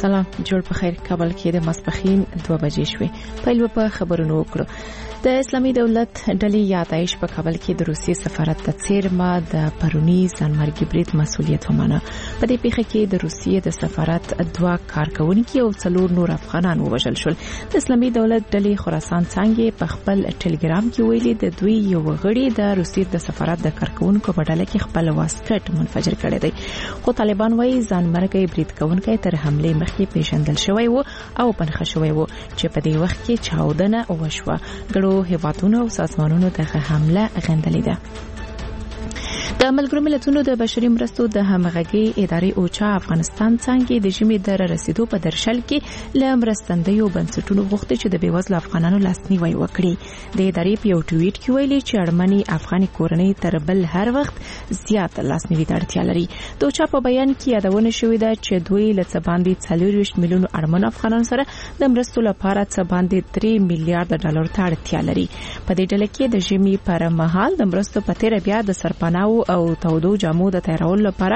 سلام جوړ په خیر. کابل کې د ماسپخین 2 بجې شوې. پیل په خبرونو وکړو. د اسلامي دولت ډلې یادایش په کابل کې د روسي سفارت د څیرما د پرونی ځانمرګي برید مسولیت ومنه. په دې پیښه کې د روسي د سفارت 2 کارکونکي او 4 نور افغانان ووژل شول. د اسلامي دولت ډلې خراسان څنګه په خپل ټلګرام کې ویلي د دوی یو غړي د روسي د سفارت د کارکونکو په ډله کې خپل واسکټ منفجر کړی دی. خو طالبان وايي ځانمرګي برید کوونکی تر حمله مخکې پیژندل شوی و او پنځه شوی و چې په دې وخت کې چاودنه وشوه. ګړو هیوادونو او سازمانونو ته حمله غندلې ده. د ملګرو ملتونو د بشري مرستو د همغږي ادارې اوچا افغانستان څنګه د ژمي در رسیدو په درشل کې له مرستندویو بنسټونو غوښتي چې د بیوزلو افغانانو لاسنیوي وکړي. د ادارې په یو ټویټ کې ویلي چې اړمنې افغاني کورنۍ تر بل هر وخت زیات لاسنیوي ته اړتیا لري. د اوچا په بیان کې یادونه شوې ده چې دوی له څه باندې 40 میلیون اړمن افغانانو سره د مرستو لپاره څه باندې 3 میلیارډ ډالر ته اړتیا لري. په دې ډله کې د ژمي پر مهال د مرستو په تیر بیا د سرپناو او تودو جامو د تیارولو لپاره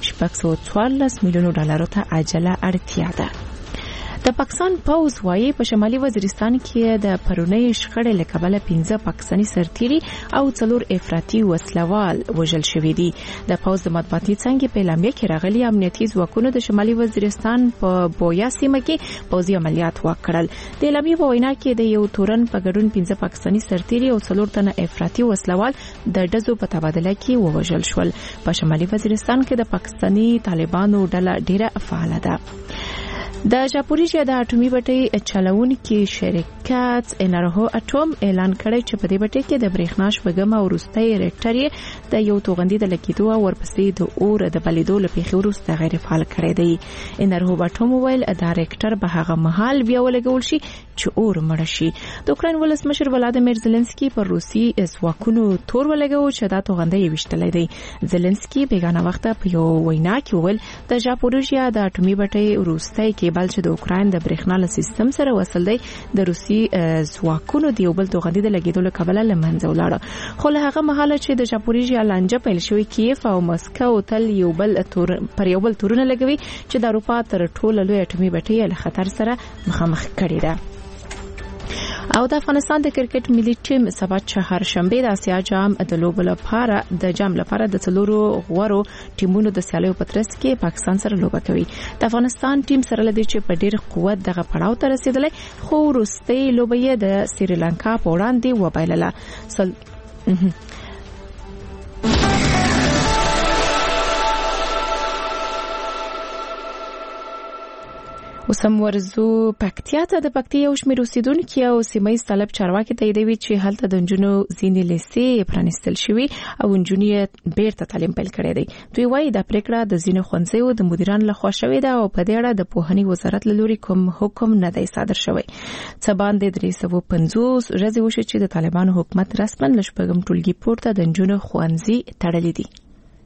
614 میلیون ډالر ته عاجله اړتیا ده. د پاکستان پوز وايي په شمالي وزیرستان کې د پرونی شخړې له کبله 15 پاکستاني سرتیري او 4 افراطي وسلوال وژل شوي دي. د پوز د مطبوعاتي څنګه په اعلامیه کې راغلي امنیتي ځواکونو د شمالي وزیرستان په بویا سیمه کې پوزي عملیات وکړل. د اعلامیه په وینا کې د یو تورن په ګډون 15 پاکستاني سرتیري او 4 تنه افراطي وسلوال د ډزو په تبادله کې ووژل شول. په شمالي وزیرستان کې د پاکستاني طالبانو ډله ډیره فعال ده. د ژاپوریژیا د اټومي بټۍ چلونکي شرکت انرهو اټوم اعلان کړی چې په دې بټۍ کې د برېښنا شپږم او وروستۍ ریکټر یې د یو توغندي د لګیدو او ورپسې د اور د بلیدو له پیښې وروسته غیر فعال کړی دی. انرهو اټوم ویل دا ریکټر به هغه مهال بیا ولګول شي چې اور مړ شي. د اوکراین ولسمشر ولادیمیر زيلنسکي پر روسي ځواکونو تور ولګاو چې دا توغندي وشتلې دی. زيلنسکي بیگانه وخت په یو وینا کې ویل د ژاپوریژیا د اټومي بټۍ وروستۍ کې بل چې د اوکراین د برېښنا سیستم سره وصل دی د روسي ځواکونو د یو بل توغندي د لګیدو کبله لمنځه ولاړه. خو له هغه مهاله چې د ژاپوریژیا لانجه پیل شوې کیف او مسکو تل یو بل تورونه لګوي چې د اروپا تر ټولو لوی اټومي بټۍ له خطر سره مخامخ کړي ده. او د افغانستان د کرکټ ملي ټیم سبا چهارشنبه د اسیا جام د لوبو لپاره د 4 غوړو ټیمونو د سیالیو په ترڅ کې پاکستان سره لوبه کوي. د افغانستان ټیم سره لدی چې په ډیر قوت دغه پړاو ته رسیدلی خو وروستۍ لوبه یې د سریلانکا په وړاندې وبایلله. وسم ورزو پکتیا ته د پکتیا یو شمېر اوسیدونکو او سیمایي طلب چارواکي ته دی چې هلته د نجونو ځینې لیسې پرانستل شوی او نجونې بیرته تعلیم پیل کړی دی. دوی وایي د پریکړه د ځینې ښوونځیو د مدیرانو لخوا شوې ده او په دې اړه د پوهنې وزارت له لوري کوم حکم نه دی صادر شوی. څه باندې 350 ورځې وشي چې د طالبانو حکومت رسماً له شپږم ټولګي پورته د نجونو ښوونځي تړلي دي.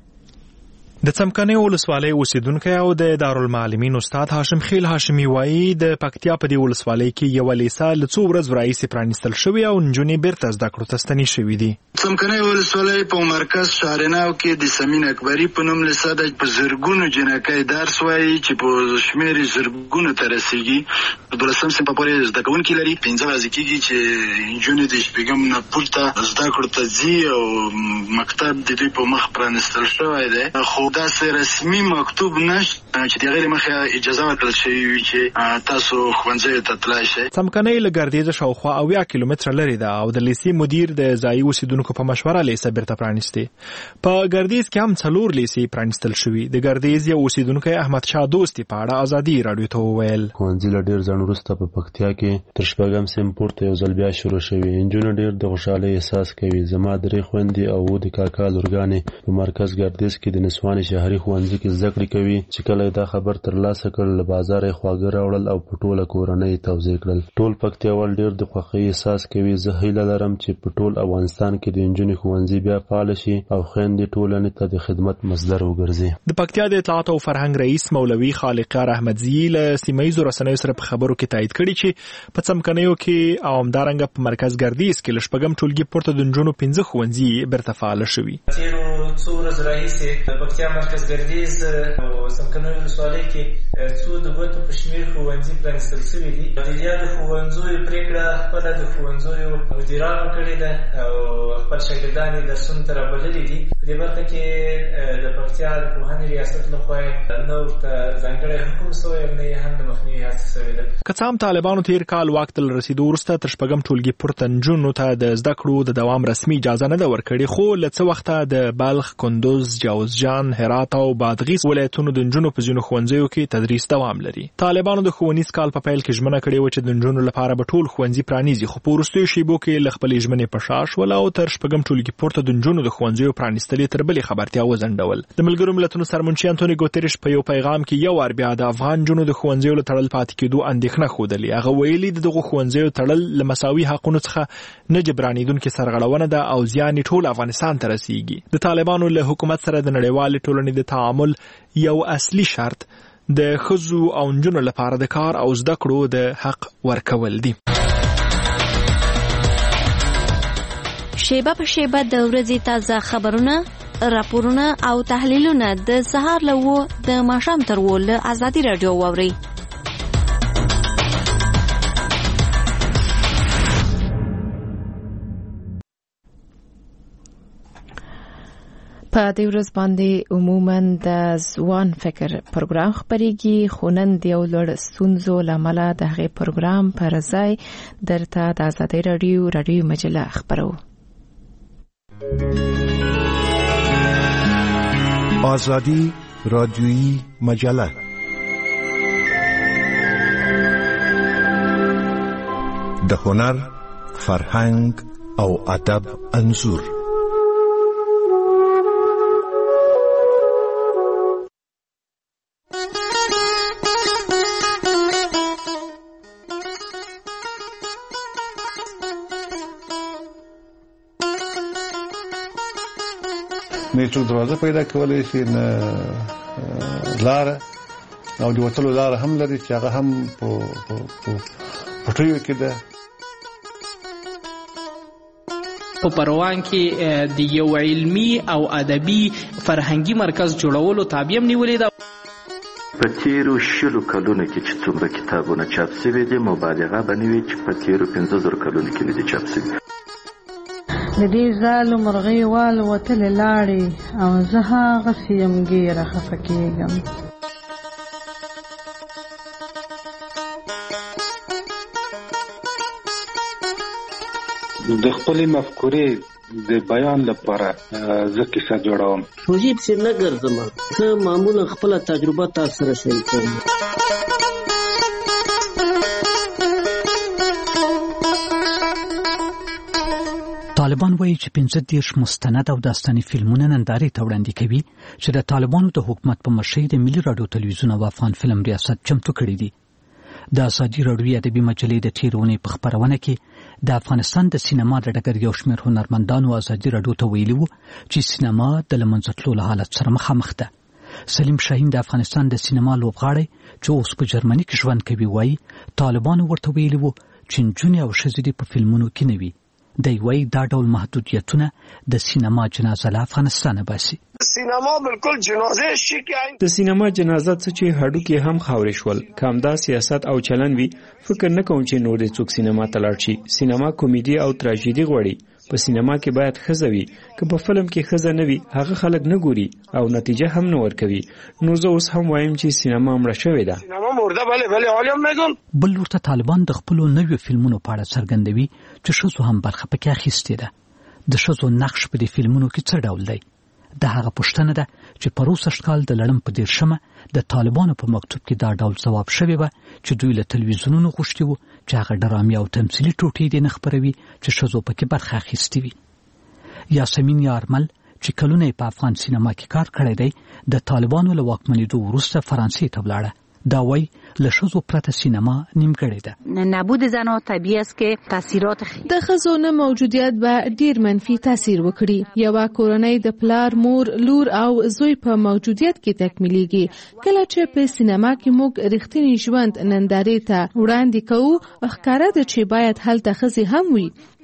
د څمکني ولسوالۍ اوسیدونکو او د دارالمعلمین استاد هاشم خیل هاشمي وایي د پکتیا په دی ولسوالۍ کې یو لیسه له څو ورځې راځي پرانستل شوی او نجونې بیرته زده کړو ته ستنې شوې دي. څمکني ولسوالۍ په مرکز شارناو کې د سمین اکبري په نوم لیسه د زرګونو جنکۍ درس وایي چې په شمېر زرګونو ته رسیږي. د دولسم صنف پورې زده کوونکي لري. 15 ورځې کېږي چې نجونې د شپږم نه پورته زده کړو ته ځي او مکتب د دوی په مخ پرانستل شوی دی. خو داسې رسمي مکتوب نشته چې د غیر مخه اجازه ورکړل شوې وي چې تاسو ښوونځي ته تلای شئ. څمکني له ګردیز شاوخوا 80 کیلومتره لري ده او د لیسې مدیر د ځایي اوسیدونکو په مشوره لیسه بیرته پرانیستي. په ګردیز کې هم 4 لیسې پرانستل شوي. د ګردیز یو اوسیدونکو احمد شاه دوستي په اړه ازادي رادیو ته وویل ښوونځي له ډېر ځنډ وروسته په پکتیا کې تر شپږم صنف پورته یو ځل بیا شروع شوي. نجونې ډېر د خوشحالۍ احساس کوي. زما 3 خویندې او د کاکا لورګانې په مرکز ګردیز کې د نسواني شهري ښوونځي کې زده کړې کوي چې کله دا خبر ترلاسه کړل له بازار یې خواږه راوړل او په ټوله کورنۍ توزیع کړل. ټول پکتیاوال ډېر د خوښۍ احساس کوي. زه هیله لرم چې په ټول افغانستان کې د نجونې ښوونځي بیا فعال شي او خویندې ټولنې ته د خدمت مصدر وګرځي. د پکتیا د اطلاعات او فرهنګ رئیس مولوي خالقار احمدزي له سیمایي رسنیو سره په خبرو کې تایید کړی چې په څمکنیو کې او همدارنګه په مرکز ګردیز کې له شپږم ټولګي پورته د نجونو 15 ښوونځي بیرته فعال شوي. څو ورځې راهیسې د پکتیا مرکز ګردیز او څمکنیو ولسوالۍ کې څو د ګوتو په شمېر ښوونځي پرانیستل شوي دي. د یادو ښوونځیو پرېکړه خپله د ښوونځیو مدیرانو کړې ده او خپل شاګردان یې درسونو ته رابللي دي. په دې برخه کې د پکتیا د پوهنې ریاست لخوا نه ورته ځانګړی حکم شوی او نه یې هم د مخنیوي هڅه شوې ده. که څه هم طالبانو تیر کال واک ته له رسېدو وروسته تر شپږم ټولګي پورته نجونو ته د زده کړو د دوام رسمي اجازه نه ده ورکړې، خو له څه وخته د بلخ، کندوز، جوزجان، هرات او بادغیس ولایتونو د نجونو په ځینو ښوونځیو کې تدریس دوام لري. طالبانو د ښوونیز کال په پیل کې ژمنه کړې وه چې د نجونو لپاره به ټول ښوونځي پرانیزي، خو په وروستیو شیبو کې له خپلې ژمنې په شا شول او تر شپږم ټولګي پورته د نجونو د ښوونځیو پرانیستل تر بلې خبرتیا وځنډول. د ملګرو ملتونو سرمنشي انټوني ګوتریش په یو پیغام کې یو وار بیا د افغان نجونو د ښوونځیو له تړل پاتې کېدو اندېښنه ښودلې. هغه ویلي دغه ښوونځیو تړل له مساوي حقونو څخه نه جبرانېدونکې سرغړونه ده او زیان ټول افغانستان ته رسیږي. د طالبانو له حکومت سره د نړیوالې ټولنې د تعامل یو اصلي شرط د ښځو او نجونو لپاره د کار او زده کړو د حق ورکول دي. شیبه په شیبه د ورځې تازه خبرونه، راپورونه او تحلیلونه د سهار له 9 د ماښام تر 10 له ازادي راډیو واورئ. په دې ورځ باندې عموماً د ځوان فکر پروګرام خبرېږي، خو نن د یو لوړ ستونزو له امله د هغې پروګرام پر ځای درته د ازادي راډیو مجله خبرو. آزادی رادیویی مجله د هنر، فرهنګ او ادب انځور. نه څوک دروازه پیدا کولای شي، نه لاره او د وتلو لاره هم لري چې هغه هم په پټیو کې ده. په پروان کې د یو علمی او ادبي فرهنګي مرکز جوړولو تابع نیولې ده. په تیرو 60 کلونو کې چې څومره کتابونه چاپ شوي دي، مبالغه به نه وي چې په تیرو 50 کلونو کې نه دي چاپ شوي. د دې زالو مرغۍ والوتلې لاړې او زه هغسې یم ګیره خفه کېږم. د خپلې مفکورې د بیان لپاره زه کیسه جوړوم. روزي پسې نه ګرځم، زه معمولا خپله تجربه تاسو سره شریکوم. طالبان وایي چې 15 مستند او داستاني فلمونه نندارې ته وړاندې کوي چې د طالبانو د حکومت په مشرۍ د ملي راډیو تلویزیون او افغان فلم ریاست چمتو کړي دي. د ازادي راډیو ادبي مجلې د تیرونې په خبرونه کې د افغانستان د سینما د ډګر یو شمېر هنرمندانو ازادي راډیو ته ویلي وو چې سینما د له منځه تلو له حالت سره مخامخ ده. سلیم شاهین د افغانستان د سینما لوبغاړی چې اوس په جرمني کې ژوند کوي وایي طالبانو ورته ویلي وو چې نجونې او ښځې دې په فلمونو کې نه وي. دی وایي دا ډول محدودیتونه د سینما جنازه له افغانستانه باسي. سینما بالکل جنازه شي کې د سینما جنازه څه چې هډوکي هم خاورې شول. کامدا سیاست او چلن وی فکر نه کوم چې نور څوک سینما ته لاړ شي. سینما کمیډي او تراژیدي غوړي. په سینما کې باید ښځه وي، که په فلم کې ښځه نه وي هغه خلک نه ګوري او نتیجه هم نه ورکوي. نو زه اوس هم وایم چې سینما مړه شوې ده. سینما مرده بله عالم میگم. بل ورته طالبان د خپل نویو فلمونو په اړه څرګندوي چې ښځو هم برخه پکې اخیستې ده. د ښځو نقش په دې فلمونو کې څه ډول دی؟ د هغه پوښتنه ده چې په 64 کال د لړم په 13مه د طالبانو په مکتوب کې دا ډول ځواب شوی و چې دوی له تلویزیونونو غوښتي وو چې هغه ډرامې او تمثیلي ټوټې دې نه خپروي چې ښځو پکې برخه اخیستې وي. یاسمین یارمل چې کلونه په افغان سینما کې کار کړی دی د طالبانو له واکمنېدو وروسته فرانسې ته ولاړه. دا وایي له ښځو پرته سینما نیمګړې ده. نبود زنها طبیعي است که تاثیرات د ښځو نه موجودیت به ډیر منفي تاثیر وکړي. یوه کورنۍ د پلار، مور، لور او زوی په موجودیت کې تکمیلېږي. کله چې په سینما کې موږ رښتینی ژوند نندارې ته وړاندې کوو ښکاره ده چې باید هلته ښځې هم وي.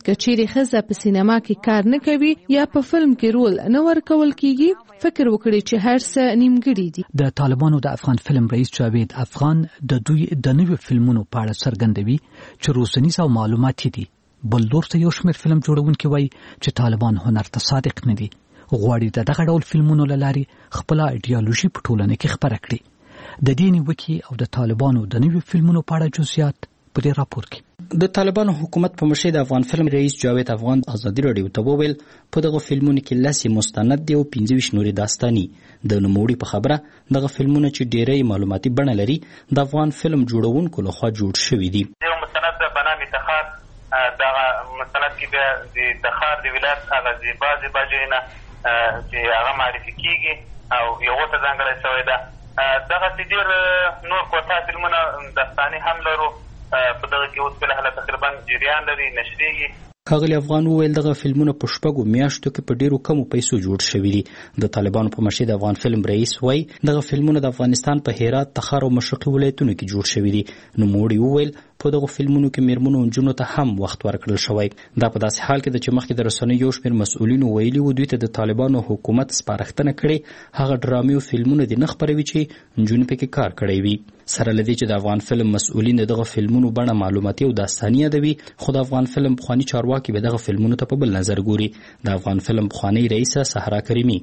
کچېرې ښځه په سینما کې کار نه کوي یا په فلم کې رول نه ورکول کیږي، فکر وکړي چې هر څه نیمګړي دي. د طالبانو د افغان فلم رئیس جاوید افغان د دوی د نویو فلمونو په اړه څرګندوي چې روسنیز او معلوماتي دي. بل لور ته یو شمېر فلم جوړونکي وایي چې طالبان هنر ته صادق نه دي، غواړي د دغه ډول فلمونو له لارې خپله ایډیالوژي په ټولنه کې خپره کړي. د دې نیوکې او د طالبانو د نویو فلمونو په اړه جزئیات په دې راپور کې. د طالبانو حکومت په مشرۍ د افغان فلم رئیس جاوید افغان ازادي راډیو ته وویل په دغه فلمونو کې 10 مستند دي او 25 نورې داستاني. د نوموړي په خبره دغه فلمونه چې ډېری معلوماتي بڼه لري د افغان فلم جوړونکو لخوا جوړ شوي دي. یو مستند په نام تخار، دغه مستند کې بیا د تخار د ولایت هغه بعضې باجوړونه چې هغه معرفي کیږي او یو ته ځانګړی شوی ده. دغسې ډېر نور کوتا فلمونه داستاني هم لرو په دغه کې اوس بلحاله تقریبا جریان لري، نشریږي. ښاغلي افغان وویل دغه فلمونه په 6 میاشتو کې په ډیرو کمو پیسو جوړ شوي دي. د طالبانو په مشرۍ د افغان فلم رئیس وایي دغه فلمونه د افغانستان په هرات، تخار او مشرقي ولایتونو کې جوړ شوي دي. نوموړي وویل په دغه فلمونو کې میرمنو او نجونو ته هم وخت ورکړل شوی. دا په داسې حال کې ده چې مخکې د رسنیو یو شمېر مسؤلینو ویلي وو دوی ته د طالبانو حکومت سپارښتنه کړې هغه ډرامې او فلمونه دې نه خپروي چې نجونې پکې کار کړی وي. سره له دې چې د افغان فلم مسؤلین دغه فلمونو بڼه معلوماتي او داستاني یادوي، خو د افغان فلم پخواني چارواکي به دغه فلمونو ته په بل نظر ګوري. د افغان فلم پخواني رئیسه صحرا کریمي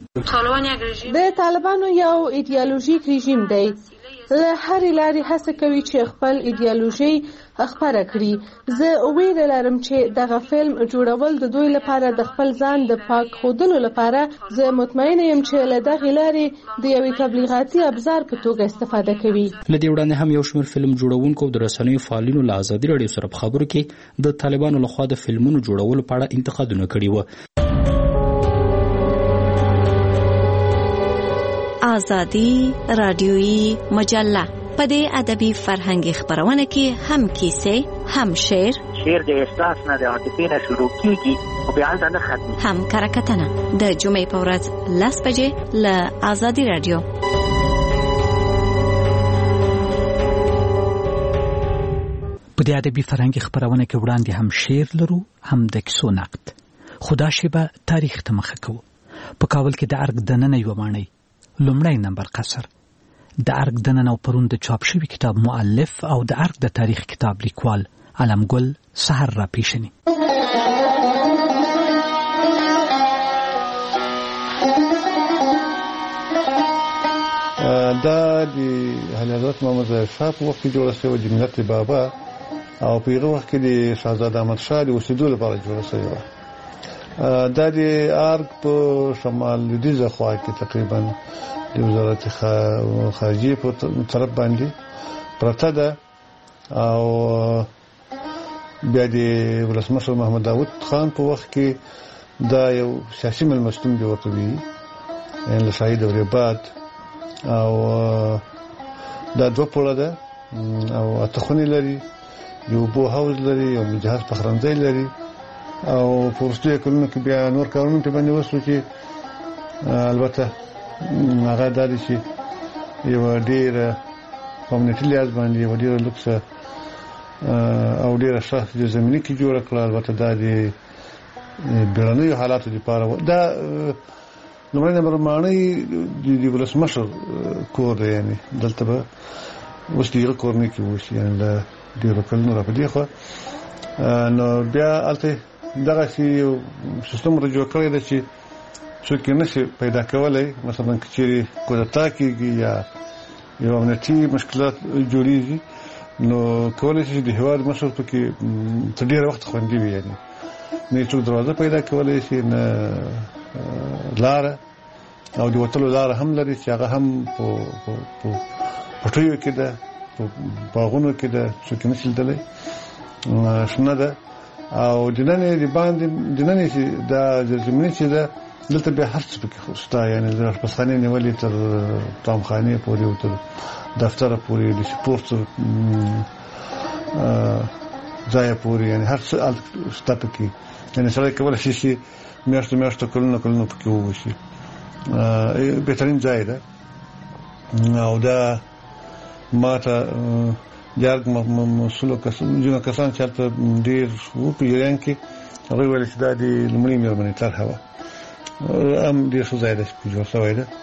د طالبانو یو ایډیالوژیک رژیم دی، له هرې لارې هڅه کوي چې خپل ایډیالوژي خپره کړي. زه ویره لرم چې دغه فلم جوړول د دوی لپاره د خپل ځان د پاک ښودلو لپاره. زه مطمئنه یم چې له دغې لارې د یوې تبلیغاتي ابزار په توګه استفاده کوي. له دې وړاندې هم یو شمېر فلم جوړونکو او د رسنیو فعالینو له ازادي راډیو سره په خبرو کې د طالبانو لخوا د فلمونو جوړولو په اړه انتقادونه کړي وو. ازادي راډیویی مجله په دې ادبي فرهنګي خبرونه کې هم کیسې، هم شعر د احساس نه د عاطفې نه شروع کیږي او بیا هلته نه ختمي، هم کره د جمعې په ورځ 10 بجې له ازادي راډیو. په دې ادبي فرهنګي خبرونه کې وړاندې هم شعر لرو، هم د کیسو نقد. خدا شیبه تاریخ ته مخه کوو. په کابل کې د ارګ دننه یو ماڼۍ لومړی نمبر قصر، د ارګ دننه او پرون د چاپ شوي کتاب مؤلف او د ارګ د تاریخ کتاب لیکوال علمګل سحر را پیشني. دا د حضرت محمد شاه په وخت کې جوړه شوې د ملت بابا او په هغه وخت کې د شهزاده احمد شاه د اوسېدو لپاره جوړه شوې وه. دا د ارګ په شمال لویدیځه خوا کې تقریبا د وزارت خارجیه په طرف باندې پرته ده او بیا د ولسمشر محمد داود خان په وخت کې دا یو سیاسي مېلمستون جوړ کړی یعنې له شاهي دورې بعد او دا 2 پوړه ده او 8 خونې لري، یو بو هاوز لري، یو مجهز پخلنځی لري او په وروستیو کلونو کې بیا نور کارونه په باندې وشو چې البته هغه دا دی چې یو ډېره کمیونټي لیاز باندې یو ډېره لوکسه او ډېره ښه زمیني کې جوړه کړه. البته دا د بیړنیو حالاتو لپاره دا لومړی نمبر ماڼۍ د ولسمشر کور دی، یعنې دلته به اوس د هغه کورنۍ کې اوسي، یعنې له ډېرو کلونو را په دې خوا. نو بیا هلته دغسې یو سیستم را جوړ کړی ده چې څوک یې نشي پیدا کولی، مثلا که چیرې کودتا کېږي یا یو امنیتي مشکلات جوړېږي نو کولی شي چې د هېواد مشر پکې تر ډېره وخت خوندي وي، یعنې نه څوک دروازه پیدا کولی شي، نه لاره او د وتلو لاره هم لري چې هغه هم په پټیو کې ده، په باغونو کې ده، څوک یې نشي لیدلی، شنه ده او دننه د باندې دننه چې دا زمینه چې ده دلته بیا هر څه پکې شته، یعنې د اشپزخانې نیولې تر طعامخانې پورې او تر دفتره پورې د سپورټ ځای پورې، یعنې هر څه شته پکې، یعنې سړی کولی شي چې میاشتو کلونه پکې ووسي. بهترین ځای ده او دا ما ته د ارګ مسؤلو کسان چې هلته ډېر وو په جریان کې هغوی ویل چې دا د لومړۍ مېرمنې طرحه وه هم ډېر ښه ځای ده چې جوړ شوی ده.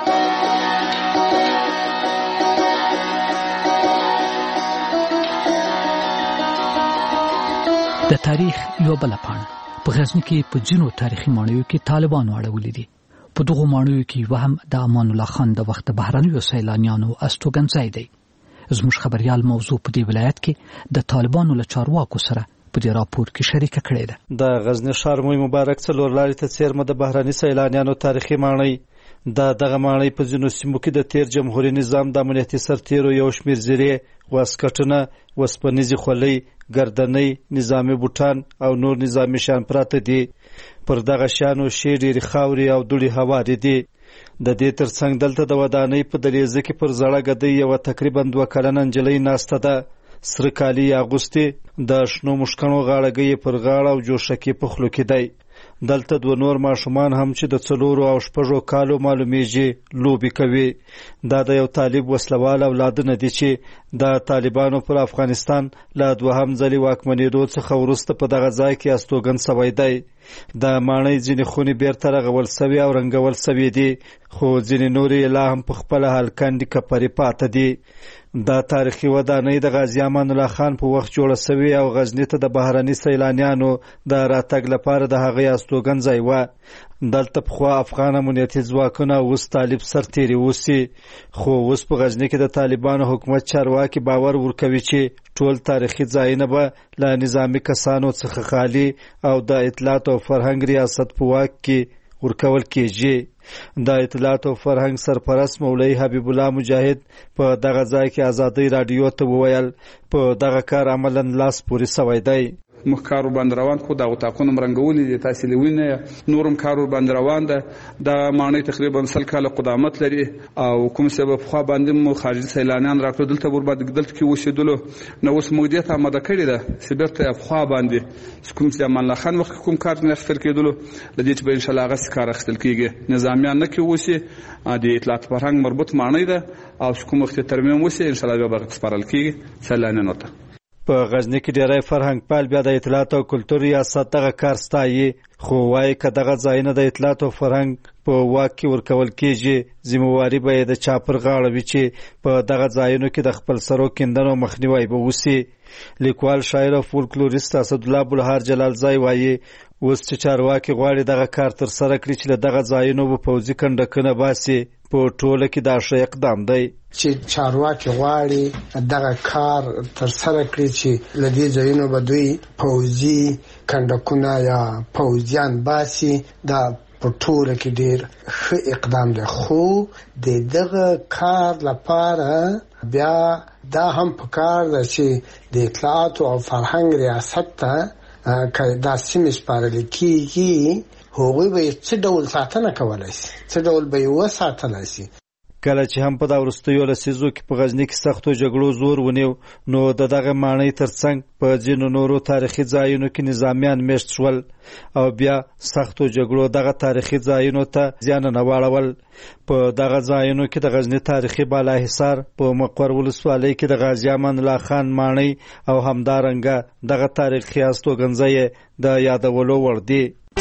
د تاریخ یو بله پاڼه په غزني کې په ځینو تاریخي ماڼیو کې طالبانو اړولي دي. په دغو ماڼیو کې یوه هم د امان الله خان د وخت د بهرنیو سیلانیانو استوګنځای دی. زموږ خبریال موضوع په دې ولایت کې د طالبانو له چارواکو سره په دې راپور کې شریکه کړې ده. د غزني ښار موی مبارک څلور لارې ته څیرمه د بهرني سیلانیانو تاریخي ماڼۍ دغه ماڼۍ په ځینو سیمو کې د تیر جمهوریت نظام د امنیتي سرتیرو یو شمېر زیرې، واسکټونه، وسپنیزې خولۍ، ګردنۍ، نظامي بوټان او نور نظامي شیان پراته دي. پر دغه شیانو ښې ډېرې خاورې او دوړې هوارې دي. د دې ترڅنګ دلته د ودانۍ په دهلیزه کې پر زړه ګدۍ یوه تقریبا 2 کلنه نجلۍ ناسته ده. سره کالي اغوستې، د شنو مشکڼو غاړګۍ پر غاړه او جوشکې په خولو کې دی. دلته 2 نور ماشومان هم چې د 4 او 6 کالو معلومیږي لوبې کوي. دا د یو طالب وسلوال اولادونه دي چې د طالبانو پر افغانستان له 2م ځلې واکمنېدو څخه وروسته په دغه ځای کې استوګن سوی دی. د ماڼۍ ځینې خونې بیرته رغول سوي او رنګول سوي دي، خو ځینې نورې لا هم په خپله هلکندې کپرې پاته دي. دا تاریخي ودانۍ د غازي امان الله خان په وخت جوړه سوي او غزني ته د بهرني سیلانیانو د راتګ لپاره د هغې استوګنځای وه. دلته پخوا افغان امنیتي ځواکونه اوس طالب سرتیري اوسي، خو اوس په غزني کې د طالبانو حکومت چارواکي باور ورکوي چې ټول تاریخي ځایونه به له نظامي کسانو څخه خالي او د اطلاعات او فرهنګ ریاست په واک کې ورکول کېږي. د اطلاعات او فرهنګ سرپرست مولوي حبیب الله مجاهد په دغه ځای کې ازادۍ راډیو ته وویل په دغه کار عملاً لاس پورې سوی دی. موږ کار باندې روان خو د اتاقونو مرنګولې دي، تاسې لوینه نورم کار باندې روان ده. د ماڼۍ تقریبا 100 کاله قدامت لري او کوم سبب خو باندې مو خارجي سیلانیان راټول دلته ورباندې دلته کې وشیدلو نو اوس مودیت آماده کړی ده سبرته خو باندې کوم چې امان الله خان وخت کوم کار نه خپل کېدلو لدې چې به ان شاء الله غس کار خپل کېږي. نظامیان نه کې وسی د اطلاعات فرهنګ مربوط ماڼۍ ده او کوم وخت ترمیم وسی ان شاء الله به سپارل کېږي سیلانیانو ته. په غزني کې ډېری فرهنګ پال بیا د اطلاعات او کلتور ریاست دغه کار ستایي، خو وایي که دغه ځایونه د اطلاعات او فرهنګ په واک کې ورکول کېږي ذمهواري به یې د چا پر غاړه وي چې په دغه ځایونو کې د خپل سرو کیندنو مخنیوی به وسي. لیکوال، شاعر او فولکلوریست اسدالله بلهار جلالزای وایي اوس چې چارواکي غواړي دغه کار ترسره کړي چې له دغه ځایونو به پوځي کنډکونه باسي، په ټوله کې دا ښه اقدام دی. چې چارواکي غواړي دغه کار ترسره کړي چې له دې ځایونو به دوی پوځي کنډکونه یا پوځیان باسي، دا په ټوله کې ډېر ښه اقدام دی. خو د دغه کار لپاره بیا دا هم پکار ده چې د اطلاعات او فرهنګ ریاست ته که دا سیمې سپارل کېږي هغوی به څه ډول ساتنه کولی شي، څه ډول به یې وساتلی شي. کله چې هم په دا وروستیو لسیزو کې په غزني کې سختو جګړو زور ونیو نو دغه ماڼۍ ترڅنګ په ځینو نورو تاریخي ځایونو کې نظامیان میشت شول او بیا سختو جګړو دغه تاریخي ځایونو ته زیان نه واړول. په دغه ځایونو کې د غزني تاریخي بالاحصار په مقر ولسوالۍ کې د غازي امان الله خان ماڼۍ او همدارنګه دغه تاریخي استوګنځای د یادولو وړ دي.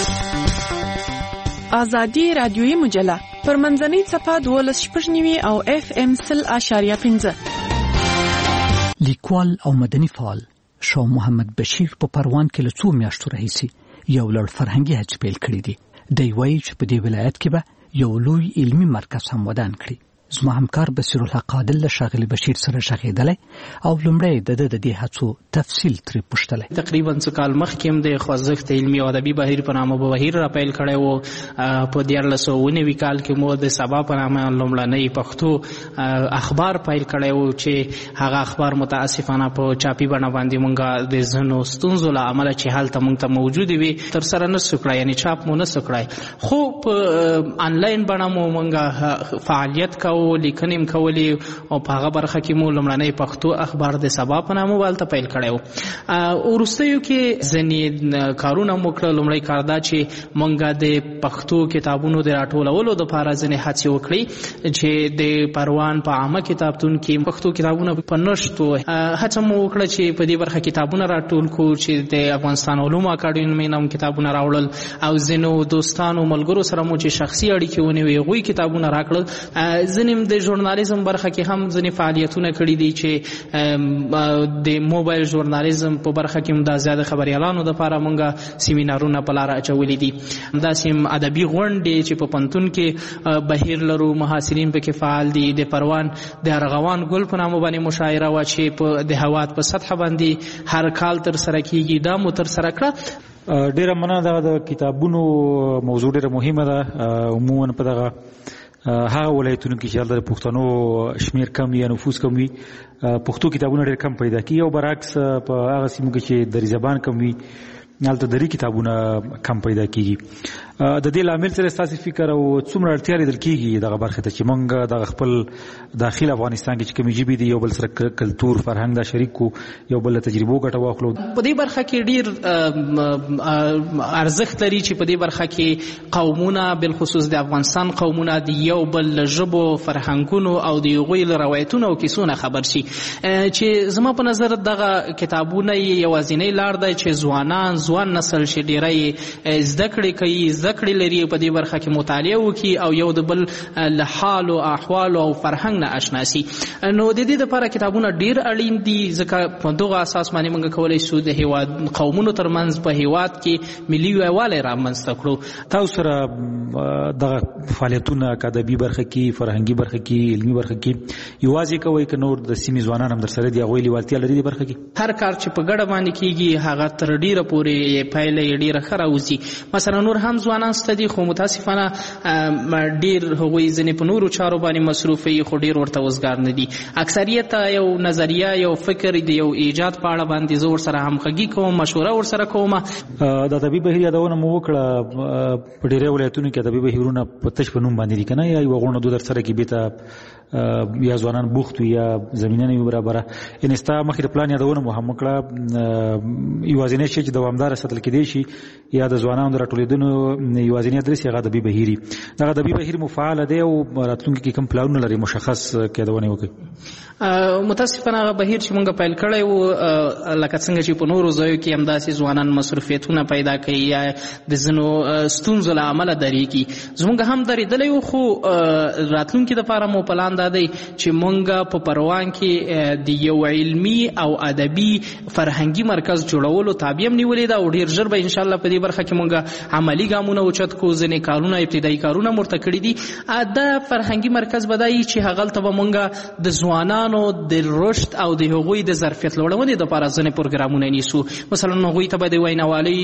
آزادی رادیویی مجله پر منځنۍ څپه 12.9 او FM 100.5. لیکوال او مدني فعال شاه محمد بشیر په پروان کې له 2 میاشتو راهیسې یو لړ فرهنګي هڅې پیل کړې دي. دی وایي چې په دې ولایت کې به یو لوی علمي مرکز هم ودان کړي. زما همکار بصیر الحق عادل له ښاغلي بشیر سره غږېدلی او لومړی د دې هڅو تفصیل ترې پوښتلی. تقریبا 2 کال مخکې هم د خوځښت علمي او ادبي بهیر په نامه بهیر را پیل کړی و. په 1999 کال کې مو د سبا په نامه لومړنی پښتو اخبار پیل کړی و چې هغه اخبار متاسفانه په چاپي بڼه باندې مونږ د ځینو ستونزو له امله چې هلته مونږ ته موجودې وي ترسره نه سو کړی، یعنې چاپ مو نه سو کړی، خو په آنلاین بڼه مو مونږ فعالیت کوو لیکنې کولې او په هغه برخه کې مو لومړنی پښتو اخبار د سبا په نامه والته پیل کړی و. وروستیو کې ځینې کارونه مو کړل. لومړی کار دا چې مونږ د پښتو کتابونو د راټولولو دپاره ځینې هڅې وکړې چې د پروان په عامه کتابتون کې پښتو کتابونه په نشتو. هڅه مو وکړه چې په دې برخه کتابونه راټول کړو چې د افغانستان علومو اکاډمۍ نه هم کتابونه راوړل او ځینو دوستانو ملګرو سره مو چې شخصي اړیکې ونیوې هغوی کتابونه راکړل. ځینې د ژورنالیزم برخه کې هم ځینې فعالیتونه کړي دي چې د موبایل ژورنالیزم په برخه کې هم دا زیاده خبریالانو دپاره مونږ سیمینارونه په لاره اچولي دي. همداسې هم ادبي غونډې چې په پوهنتون کې بهیر لرو، محصلین پکې فعال دي. د پروان د ارغوان ګل په نامه باندې مشاعره وه چې په د هوات په سطحه باندې هر کال تر سره کیږي، دا مو تر سره کړه. ډیره مننه. د کتابونو موضوع ډیره مهمه ده. عموما په دغه هغه ولایتونو کې چې د پښتنو شمیر کم وي یا نفوس کم وي پښتو کتابونه ډیر کم پیدا کیږي، او برعکس په هغه سیمو کې چې دری زبان کم وي هلته دري کتابونه کم پیدا کیږي. د دې لامل سره ستاسو فکر او څومره اړتیا لیدل کیږي دغه برخه ته چې موږ د خپل داخل افغانستان کې چې کومې ژبې دي یو بل سره کلتور فرهنګ دا شریک کو، یو بل تجربو ګټه واخلو. په دې برخه کې ډیر ارزښت لري چې په دې برخه کې قومونه بالخصوص د افغانستان قومونه د یو بل ژبو فرهنګونو او د هغوی له روایتونو او کیسو نه خبر شي. چې زما په نظر دغه کتابونه یوازینی لار دی چې ځوان نسل چې ډیری زده کړې کوي، زده کړې لري، په دې برخه کې مطالعه وکړي او یو د بل له حال او احوال او فرهنګ نه اشنا شي. نو د دې لپاره کتابونه ډیر اړین دي، ځکه په دغه اساس باندې موږ کولی شو د هیواد قومونو ترمنځ په هیواد کې ملي یووالی رامنځته کړو. تاسو سره دغه فعالیتونه ادبي برخه کې، فرهنګي برخه کې، علمي برخه کې یوازې کوئ که نور د سیمې ځوانان هم در سره دي هغوی لیوالتیا لري دې برخه کې؟ هر کار چې په ګډه باندې کیږي هغه تر ډیره پورې پایله یې ډیره ښه راوځي. مثلا نور هم ځوانان شته دي خو متاسفانه ډیر هغوی ځینې په نورو چارو باندې مصروف وي خو ډیر ورته وزګار نه دي. اکثریت یو نظریه یو فکر د یو ایجاد په اړه باندې زه ورسره همغږي کوم، مشوره ورسره کوم. د ادبي بهیر یادونه مو وکړه. په ډیری ولایتونو کې ادبي بهیرونه په تش په نوم باندې دي که نه، یا یوه غونډه دو در سره کې بېرته یا ځوانان بوخت وي یا زمینه نه وي برابره. یعنې ستا مخکې د پلان یادونه مو هم وکړه. یوازینی شی چې دوامداره ساتل کېدی شي یا د ځوانانو د راټولېدنو یوازینی ادرس هغه ادبي بهیر وي. دغه ادبي بهیر مو فعاله دی او راتلونکي کې کوم پلانونه لري مشخص یادونه وکړئ؟ متاسفانه هغه بهیر چې موږ پیل کړی و لکه څنګه چې په نورو ځایو کې همداسې ځوانان مصروفیتونه پیدا کوي یا د ځینو ستونزو له امله درېږي، زموږ هم درېدلی و. خو راتلونکي دپاره مو پلان دا دی چې موږ په پروان کې د یو علمي او ادبي فرهنګي مرکز جوړولو تابع هم نیولې ده او ډېر ژر به انشاءالله په دې برخه کې موږ عملي ګامونه اوچت کړو. ځینې کارونه ابتدایي کارونه مو ورته کړي دي. دا فرهنګي مرکز به دا وي چې هغلته به موږ د ځوانانو د رشد او د هغوی د ظرفیت لوړونې دپاره ځینې پروګرامونه نیسو. مثلا هغوی ته به د ویناوالۍ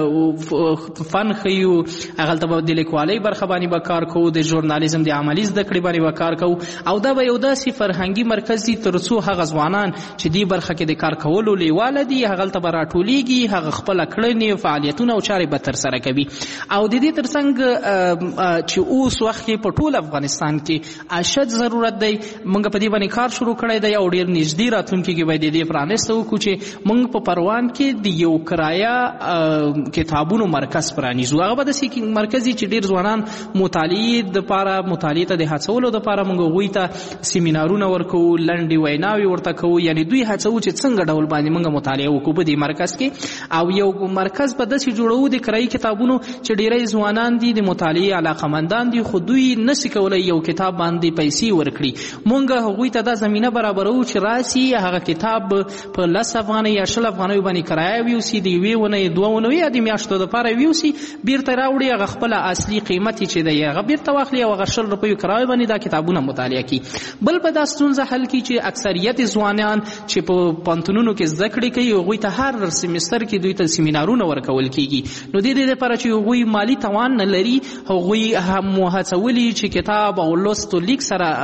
فن ښیو، هغلته به د لیکوالۍ برخه باندې به کار کوو، د ژورنالیزم د عملي زده کړې باندې به کار کوو. او دا به یو داسې فرهنګي مرکز وي تر څو هغه ځوانان چې دې برخه کې د کار کولو لیواله دي هغلته به راټولیږي، هغه خپله کړنې فعالیتونه او چارې به ترسره کوي. او د دې ترڅنګ چې اوس وخت کې په ټول افغانستان کې اشد ضرورت دی، موږ په دې باندې کار شروع کړی دی او ډېر نږدې راتلونکي کې به د دې پرانیسته وکړو چې موږ په پروان کې د یو کرایه کتابونو مرکز پرانیزو. هغه به داسې مرکز وي چې ډېر ځوانان مطالعې دپاره، مطالعې ته د هڅولو دپاره موږ هغوی ته سیمینارونه ورکوو، لنډې ویناوې ورته کوو، یعنې دوی هڅوو چې څنګه ډول باندې موږ مطالعه وکړو په دې مرکز کې. او یو مرکز به داسې جوړوو د کرایي کتابونو چې ډېری ځوانان دي د مطالعې علاقمندان دي خو دوی نشي کولی یو کتاب باندې پیسې ورکړي. موږ هغوی ته دا زمینه برابرو چې راسي هغه کتاب په 10 افغانۍ یا 20 افغانیو باندې کرایه ویوسي، د یوې ونې 2 ونې یا د میاشتو دپاره ویوسي، بیرته راوړي هغه خپله اصلي قیمت چې دی هغه بیرته واخلي او هغه 20 روپیو کرایه باندې دا کتابونه مطالعه کړي. بل به دا ستونزه حل کړي چې اکثریت ځوانان چې په پوهنتونونو کې زده کړې کوي هغوی ته هر سیمستر کې دوی ته سیمینارونه ورکول کیږي. نو د دې لپاره چې هغوی مالی توان نه لري هغوی هم هڅولي چې کتاب او لوست او لیک سره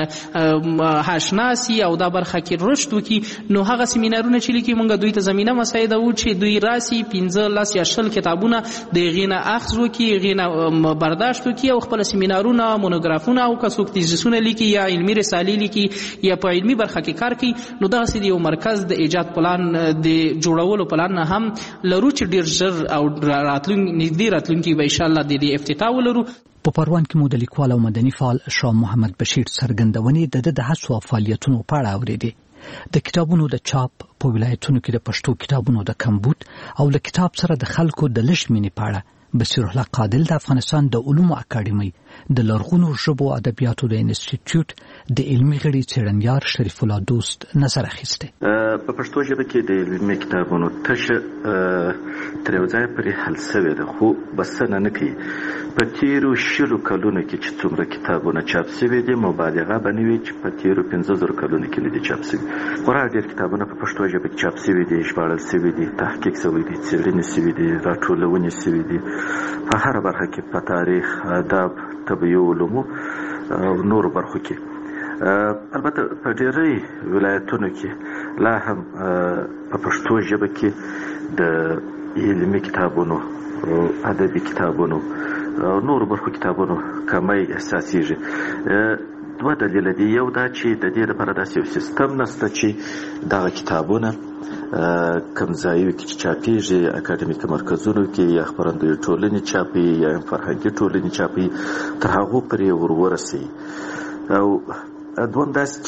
آشنا سي او دا برخه کې رشد وکړي. نو هغه سیمینارونه چې لیکي موږ دوی ته زمینه مساعده وو چې دوی راسي 15 یا 20 کتابونه د هغې نه اخذ وکړي، هغې نه برداشت وکړي او خپل سیمینارونه مونوګرافونه او که څوک تیزیسونه لیکي یا علمي رسالې لیکي یا په علمي برخه کې کار کوي، نو دغسې د یو مرکز د ایجاد پلان د جوړولو پلان نه هم لرو چې ډېر ژر او نږدې راتلونکي به انشاءالله د دې افتتاح ولرو. په پروان کې مو د لیکوال او مدني فعال شاه محمد بشیر څرګندونې د هڅو او فعالیتونو په اړه اورېدې. د کتابونو د چاپ په ولایتونو کې د پښتو کتابونو د کمبود او د کتاب سره د خلکو د لږ مینې په اړه بصیر الله قادل د افغانستان د علومو اکاډمۍ د لرغونو ژبو او ادبیاتو د انسټیټیوټ د علمي غړي څېړنیار شریف الله دوست نظر اخیسته. په پښتو ژبه کې د علمي کتابونو تشه تر یو ځایه پورې حل سوې ده، خو بسنه نه کوي. په تیرو 20 کلونو کې چې څومره کتابونه چاپ سوي دي مبالغه به نه وي چې په تیرو 15 کلونو کې نه دي چاپ سوي. خورا ډېر کتابونه په پښتو ژبه کې چاپ سوي دي، ژباړل سوي دي، تحقیق سوي دي، څېړنې سوي دي، راټولونې سوي دي په هر برخه کې، په تاریخ، ادب، طبیعي علومو او نورو برخو کې. البته په ډېری ولایتونو کې لا هم په پښتو ژبه کې د علمي کتابونو، ادبي کتابونو او نورو برخو کتابونو کمی احساسیږي. دوه دلیله دي. یو دا چې د دې لپاره داسې یو سیستم نشته چې دغه کتابونه کوم ځایو کې چې چاپیږي، اکاډمیک مرکزونو کې یا خپرندویو ټولنې چاپي یا فرهنګي ټولنې چاپي، تر هغو پورې ورورسوي. او دویم داسې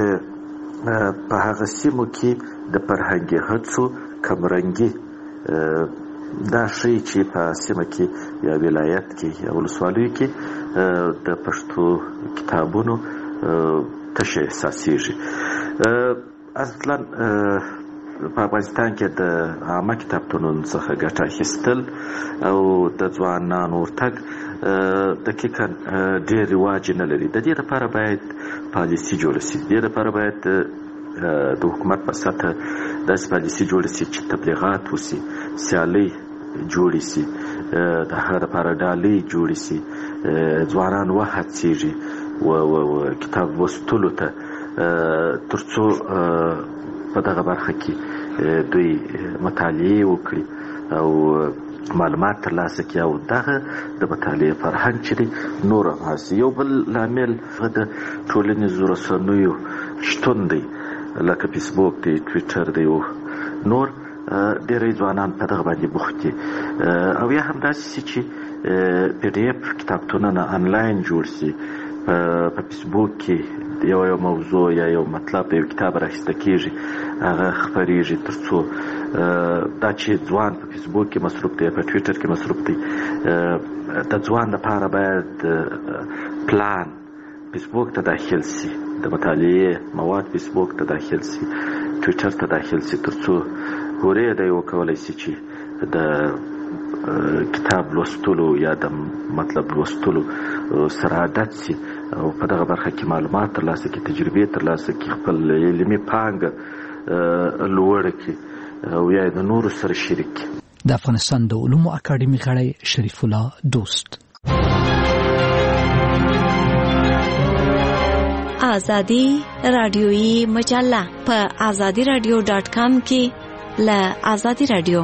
چې په هغه سیمو کې د فرهنګي هڅو کمرنګي دا شی چې په سیمه کې یا ولایت کې یا ولسوالیو کې د پښتو کتابونو تشه احساسیږي. اصلا په افغانستان کې د عامه کتابتونونو څخه ګټه اخیستل او د ځوانانو ورتګ دقیقا ډېر رواج نه لري. د دې لپاره باید پالیسي جوړه سي. د دې لپاره باید د حکومت په سطحه داسې پالیسي جوړه سي چې تبلیغات وسي، سیالۍ جوړې سي، د هغه لپاره ډالۍ جوړې سي، ځوانان وهڅېږي و کتاب لوستلو ته، تر څو په دغه برخه کې دوی مطالعې وکړي او معلومات ترلاسه کړي او دغه د مطالعې فرهنګ چې دی نور هم هڅي. یو بل لامل د ټولنیزو رسنیو شتون دی، لکه فیسبوک دی، ټویټر دی او نور. ډېری ځوانان په دغه باندې بوخت دي. او یا هم داسې سي چې PDF کتابتونونه انلاین جوړ سي. په فیسبوک کې یو موضوع یا یو مطلب د یو کتاب راخیسته کېږي، هغه خپرېږي، تر څو دا چې ځوان په فیسبوک کې مصروف دی، په ټویټر کې مصروف دی، د ځوان لپاره باید پلان فیسبوک ته داخل سي، د مطالعې مواد فیسبوک ته داخل سي، ټویټر ته داخل سي، تر څو هورې دی وکولی سي چې د کتاب لوستلو یا د مطلب لوستلو سره عادت سي او په دغه برخه کې معلومات ترلاسه کړي، تجربې ترلاسه کړي، خپل علمي پانګه لوړه کړي او یا د نورو سره شریک کړي. د افغانستان د علومو اکاډمۍ غړی شریف الله دوست. آزادی رادیویی مجله په azadiradio.com کې له آزادی رادیو.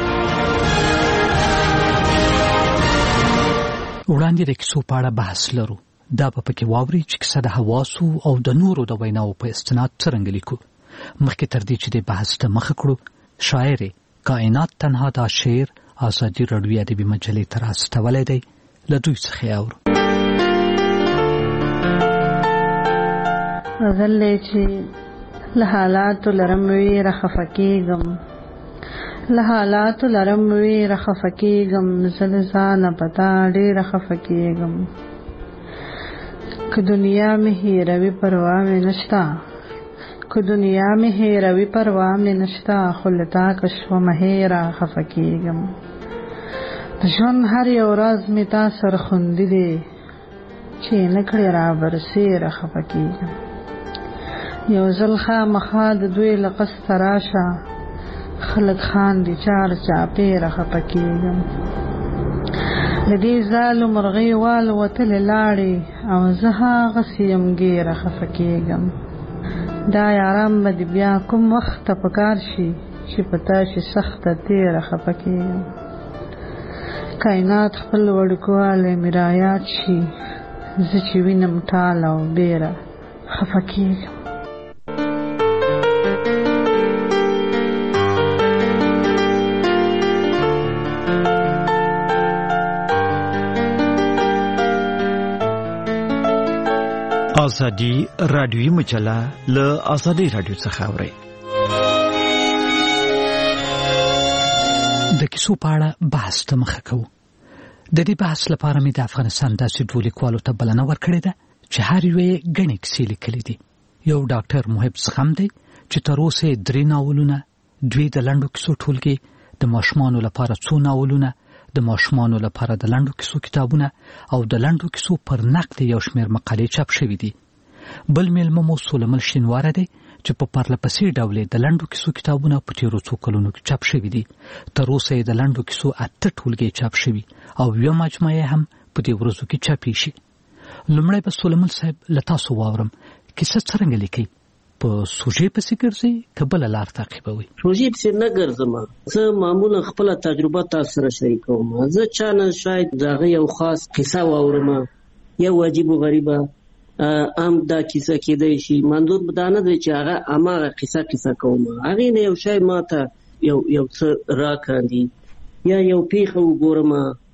وړاندې د کیسو په اړه بحث لرو. دا به پکې واوري چې کیسه د حواسو او د نورو د ویناو په استناد څرنګه لیکو. مخکې تر دې چې د بحث ته مخه کړو، شاعر کائنات تنها دا شعر آزادی رادیویی ادبي مجلې ته راستولی دی. له دوی څخه یې اورو. غزل چې له حالاتو لرم وی رخفه کېږم، له حالاتو لرم وی رخفه کېږم، زه د ځانه په تا ډېره خفه کېږم. که دنیا مې هېروي پروا مې نشته، که دنیا مې هېروي پروا مې نشته، خو له تا که شومه هېره خفه کېږم. د ژوند هر یو راز مې تا سره خوندي دی، چې نه کړې را برسېره خفه کېږم. یو ځل خامخا د دوی له قصده راشه، خلک خاندي چار چاپېره خفه کېږم د دې ځالو مرغۍ والوتلې لاړې او زه هغسې یم ګیره خفه کېږم دا یاران به دې بیا کوم وخته په کار شي چې په تاسې سخته تېره خفه کېږم کائنات خپل وړوکوالی مې رایاد شي زه چې وینم ټاله او بیره خفه کېږم ازادي رادیوي مجله له ازادي رادیو څخه اوري. د کیسو په اړه بحث ته مخه کوو. د دې بحث لپاره مې د افغانستان داسې دوه لیکوالو ته بلنه ورکړې ده چې هر یو یې ګڼې کیسې لیکلې دي. یو ډاکټر محب زغم دی چې تر اوسه 3 ناولونه، 2 د لنډو کیسو ټولګې، د ماشومانو لپاره 2 ناولونه، د ماشومانو لپاره د لنډو کیسو کتابونه او د لنډو کیسو پر نقد یو شمېر مقالې چاپ شوي دي. بل میلمه مو سولمل شینواره دی چې په پرلپسې ډول د لنډو کیسو کتابونه په تیرو څو کلونو کې چاپ شوي دي. تر اوسه د لنډو کیسو 8 ټولګې چاپ شوي او یو مجموعه هم په دې ورځو کې چاپی شي. لومړی به سولمل صاحب له تاسو واورم کیسه څرنګه لیکي؟ په سوژې پسې ګرځي که بله لار تعقیبوي؟ سوژې پسې نه ګرځم، زه معمولا خپله تجربه تاسو سره شریکوم. زه چا نه شاید د هغه یو خاص قصه واورم، یو عجیب و غریبه ام دا کیسه کېدی شي، منظور دا نه دی چې هغه هماغه قصه کوم، هغې نه یو شی ماته یو څه راکاندي، یا یو پیښه وګورم،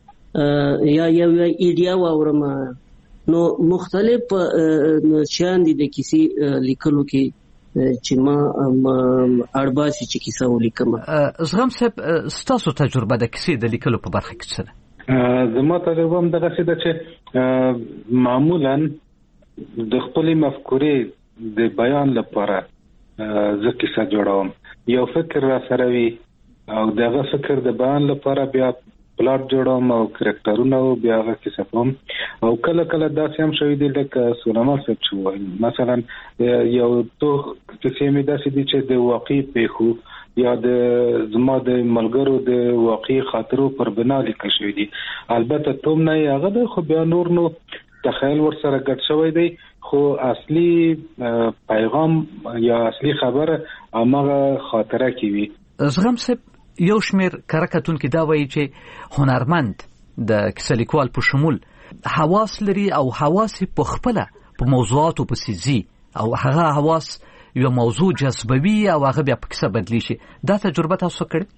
یا یو ایډیا واورم. نو مختلف شیان دي د کیسې لیکلو کې چې ما اړباسي چې کیسه ولیکم. زغم صاحب، ستاسو تجربه د کیسې د لیکلو په برخه کې څه ده؟ زما تجربه هم دغسې ده چې معمولا د خپلې مفکورې د بیان لپاره زه کیسه جوړوم. یو فکر را سره وي او دغه فکر د بیان لپاره بیا پلاټ جوړوم او کرکټرونه او بیا هغه کیسه کوم. او کله کله داسې هم شوي دي لکه سولمل صاحب چې وایي، مثلا یو څو کیسې مې داسې دي چې د واقعي پیښو یا د زما د ملګرو د واقعي خاطرو پر بنا لیکل شوي دي. البته توم نه هغه ده، خو بیا نور نو تخیل ورسره ګډ شوی دی، خو اصلي پیغام یا اصلي خبره هماغه خاطره کې وي. زغم صاحب، یو شمېر کره کتونکي دا وایي چې هنرمند د کیسه لیکوال په شمول حواس لري او حواس په خپله په موضوعاتو پسې ځي او هغه حواس یو موضوع جذبوي او هغه بیا په کیسه بدلی شي. دا تجربه تاسو کړې؟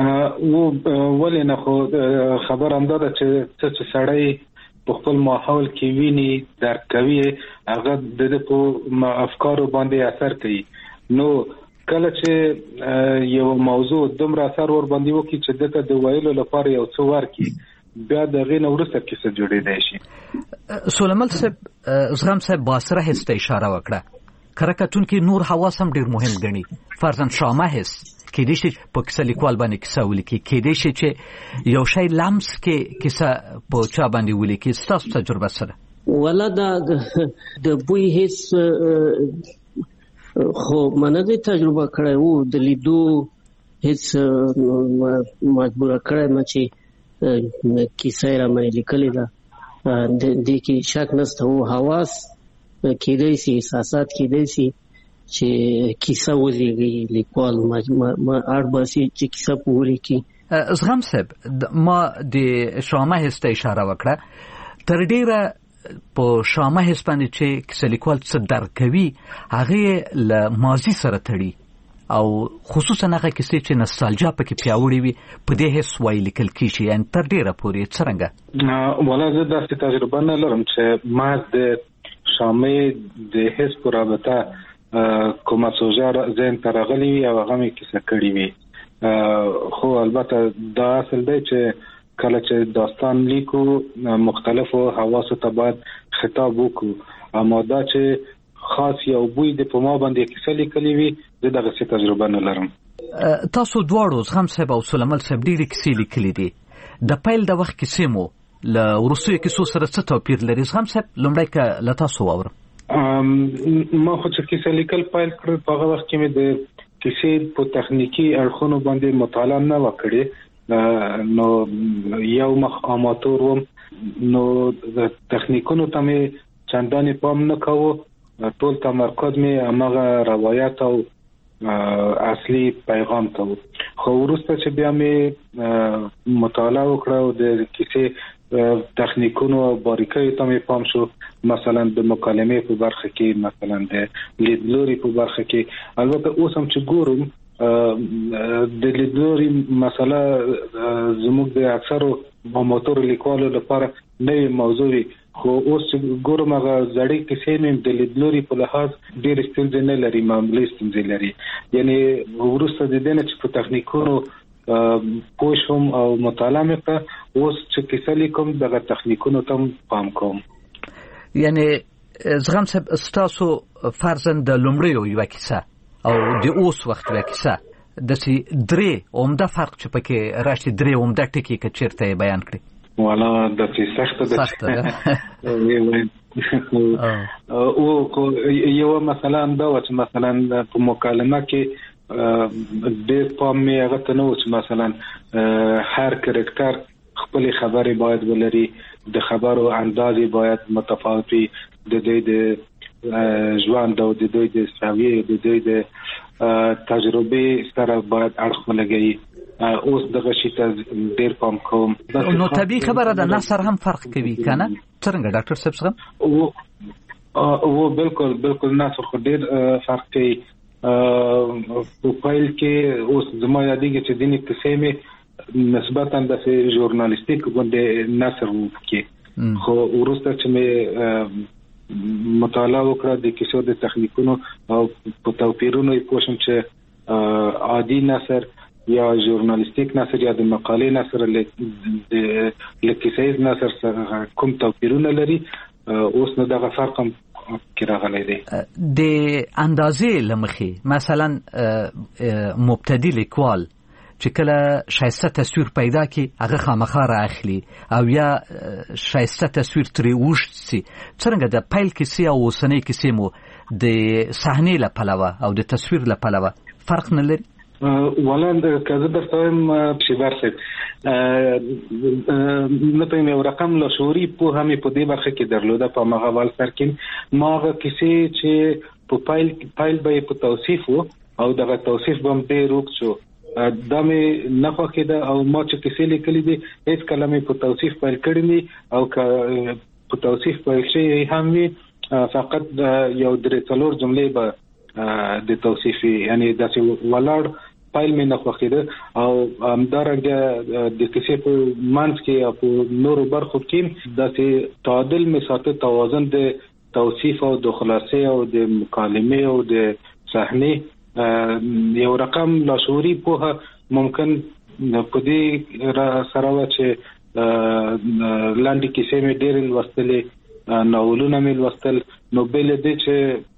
ولې نه، خو خبر همدا ده چې څه سړی په خپل ماحول کې ویني، درک کوي، هغه د په افکارو باندې اثر کوي. نو کله چې یو موضوع دومره اثر ور باندې وکړي چې دته د ویلو لپاره یو څه ورکړي، بیا د غینه وروسته کیسه جوړېدای شي. سولمل صاحب، زغم صاحب باسره حس ته اشاره وکړه. کره کتونکي نور حواس هم ډېر مهم ګڼي. فرضاً شامه حس کېدای شي په کیسه لیکوال باندې کیسه ولیکي، کېدای شي چې یو شی لمس کې کیسه په چا باندې ولیکي. ستاسو تجربه څه ده؟ ولا د بوی حس خو منځي تجربه کړی وو، د لیدو هیڅ مجبوره کړی ما چې کیسه را مې لیکلې ده. د دې کې شک نشته، وو حواس کېدای شي، احساسات کېدای شي چې کیسه ولیکي لیکوال ما اړباسي چې کیسه ولیکي. زغم صاحب، ما د شامه حس ته اشاره وکړه. تر ډیره په شامه حس باندې چې کیسه لیکوال څه درک کوي هغه له ماضي سره تړي او خصوصا هغه کیسې چې نوستالژیا پکې پیاوړې وي په دې حس وایي لیکل کیږي. ان تر ډیره پورې څرنګه؟ ولا زه داسې تجربه نه لرم چې ما د شامه د حس پر رابطه کومه سوژه ذهن ته راغلې وي او هغه مې کیسه کړې وي. خو البته دا اصل دی چې کله چې داستان لیکو مختلفو حواسو ته باید خطاب وکړو، اما دا چې خاص یو بوی د په ما باندې کیسه لیکلې وي زه دغه څه تجربه نه لرم. تاسو دواړو زغم صاحب او سولمل صاحب ډېرې کیسې لیکلې دي. د پیل د وخت کیسې مو له وروستیو کیسو سره څه توپیر لري؟ زغم صاحب لومړی که له تاسو واورم. ما خو چې کیسه لیکل پیل کړل په هغه وخت کې مې د کیسې په تخنیکی اړخونو باندې مطالعه نه وکړي نو یو مخ اماتور وم نو د تخنیکونو ته مې چندانې پام نه کاوه ټول تمرکز مې هغه روایت او اصلي پیغام ته خو وروسته چې بیا مې مطالعه وکړه او د کیسې تخنیکونو او باریکیو ته مې پام شو مثلا د مکالمې په برخه کې مثلا د لیدلوري په برخه کې البته اوس هم چې ګورم د لیدلوري مسله زموږ د اکثرو اماتور لیکوالو لپاره نوې موضوع خو اوس ګورم هغه زړې کیسې مې د لیدلوري په لحاظ ډېر ستونزې نه لري معمولي ستونزې لري یعنی وروسته د دې نه چې په تخنیکونو پوښوم او مطالعه مې کړه اوس چې کیسه لیکم دغه تخنیکونو ته پام کوم یعنی زغم صاحب ستاسو فرضاً د لومړیو یو کیسه او د اوس وخت یو کیسه د سي درې عمده فرق چې پکې راشي درې عمده ټکي کې چیرته بیان کړي والا د څه سخته ده او یو مثلا دا چې مثلا په مکالمه کې د پام هغه ته نو چې مثلا هر کریکټر خپل خبرې باید ولري د خبرو اندازې باید متفاوت وي د دې د ژوند او د دې د ساوی د دې د تجربه سره باید اړخ ولګي اوس دغه شی ته ډیر پام کوم نو طبيعي خبره ده نثر هم فرق کوي کنه څنګه ډاکټر صاحب څنګه او بالکل نثر خو ډیر فرق کوي په فایل کې اوس زما یادېږي چې دیني کیسې مې نسبتاً د ژورنالیستیک باندې نثر وکړي خو ورسته چې مې مطالعه وکړه د کیسو د تخنیکونو او په توپیرونو یې پوښم چې عادي نثر یا ژورنالیستیک نثر یا د مقالې نثر له کیسې نثر سره کوم توپیرونه لري اوس نو دغه فرق هم کې راغلی دی د اندازې لمخې مثلا مبتدی لیکوال چې کله شایسته تصویر پیدا کی هغه خامخا راخلی او یا شایسته تصویر ترې وښت سي څنګه د پیل کیسې او اوسنۍ کیسې مو د صحنې له پلوه او د تصویر له پلوه فرق نه لري ولند کزه درتم چې ورسې نو په یو رقم له شوري په همې په دې برخه کې درلوده په مغول سرکین ماغه کیسې چې په پایل به په توصیف او دغه توصیف به ډېر روک شو دمه نخوا کېده او ما چې کیسې لیکلې دي هیڅ کلمې په توصیف پیل کړې دي او په توصیف پیل شي هم فقط یو درې څلور جملې به د توصیف یعنی داسې ولاړ پایل مې نخوا کېده او همدارنګه د کیسې په منځ کې او په نورو برخو کې داسې تعادل مې ساته توازن د توصیف او د خلاصې او د مکالمې او د صحنې یو رقم لاشعوري په ممکن په دې سره و چې لاندې کیسې مې ډېر لوستلې ناولونه مې لوستل نو بل دې چې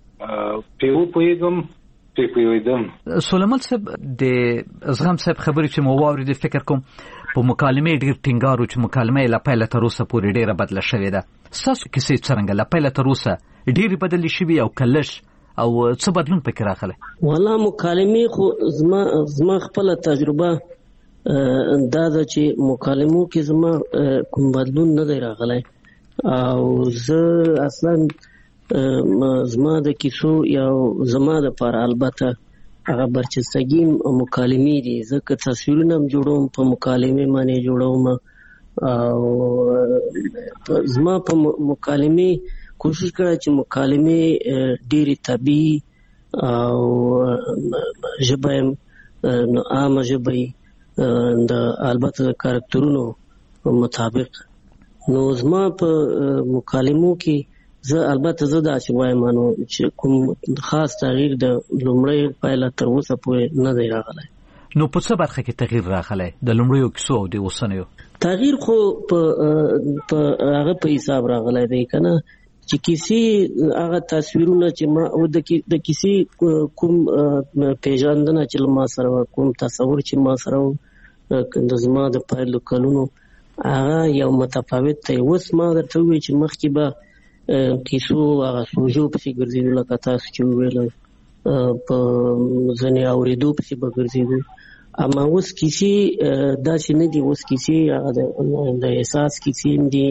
پیویدم سلیمان صاحب د زغم صاحب خبرې چې مو واورید فکر کوم په مکالمې ډېر ټینګارو چې مکالمه له پیله تر اوسه پورې ډېره بدله شوې ده تاسو کیسې څنګه له پیله تر اوسه ډېری بدلې شوې او کلش او څه بدلون پکې راغلی والله مکالمې خو زما خپل تجربه دا ده چې مکالمو کې زما کوم بدلون نه دی راغلی او زه اصلا زما د کیسو یا زما د پر البته هغه برچستګیم مکالمې دي ځکه تصویرونه هم جوړوم په مکالمې باندې جوړوم او زما په مکالمې کوشش کړم چې مکالمې ډېری طبيعي او ژبه عامه ژبه د البته د کاراکټرونو مطابق نو زما په مکالمو کې زه البته زه دا چې وایم نو چې کوم خاص تغییر د لومړی پایله تر اوسه پورې نه دی راغلی نو په څه برخه کې تغییر راغلی د لومړیو کیسو او د اوسنیو تغییر خو په هغه په حساب راغلی دی کنه چې کیسې هغه تصویرونه چې ما او د کیسې کوم پیژندنه چې ما سره کوم تصور چې ما سره د زما د پایلو کلونو هغه یو متفاوت دی اوس ما درته وایي چې مخکې به کیسو هغه سوژو پسې ګرځېدو لکه تاسو چې وویل په ځنې اورېدو پسې به ګرځېدو. اما اوس کیسې داسې نه دي. اوس کیسې د احساس کیسې دي،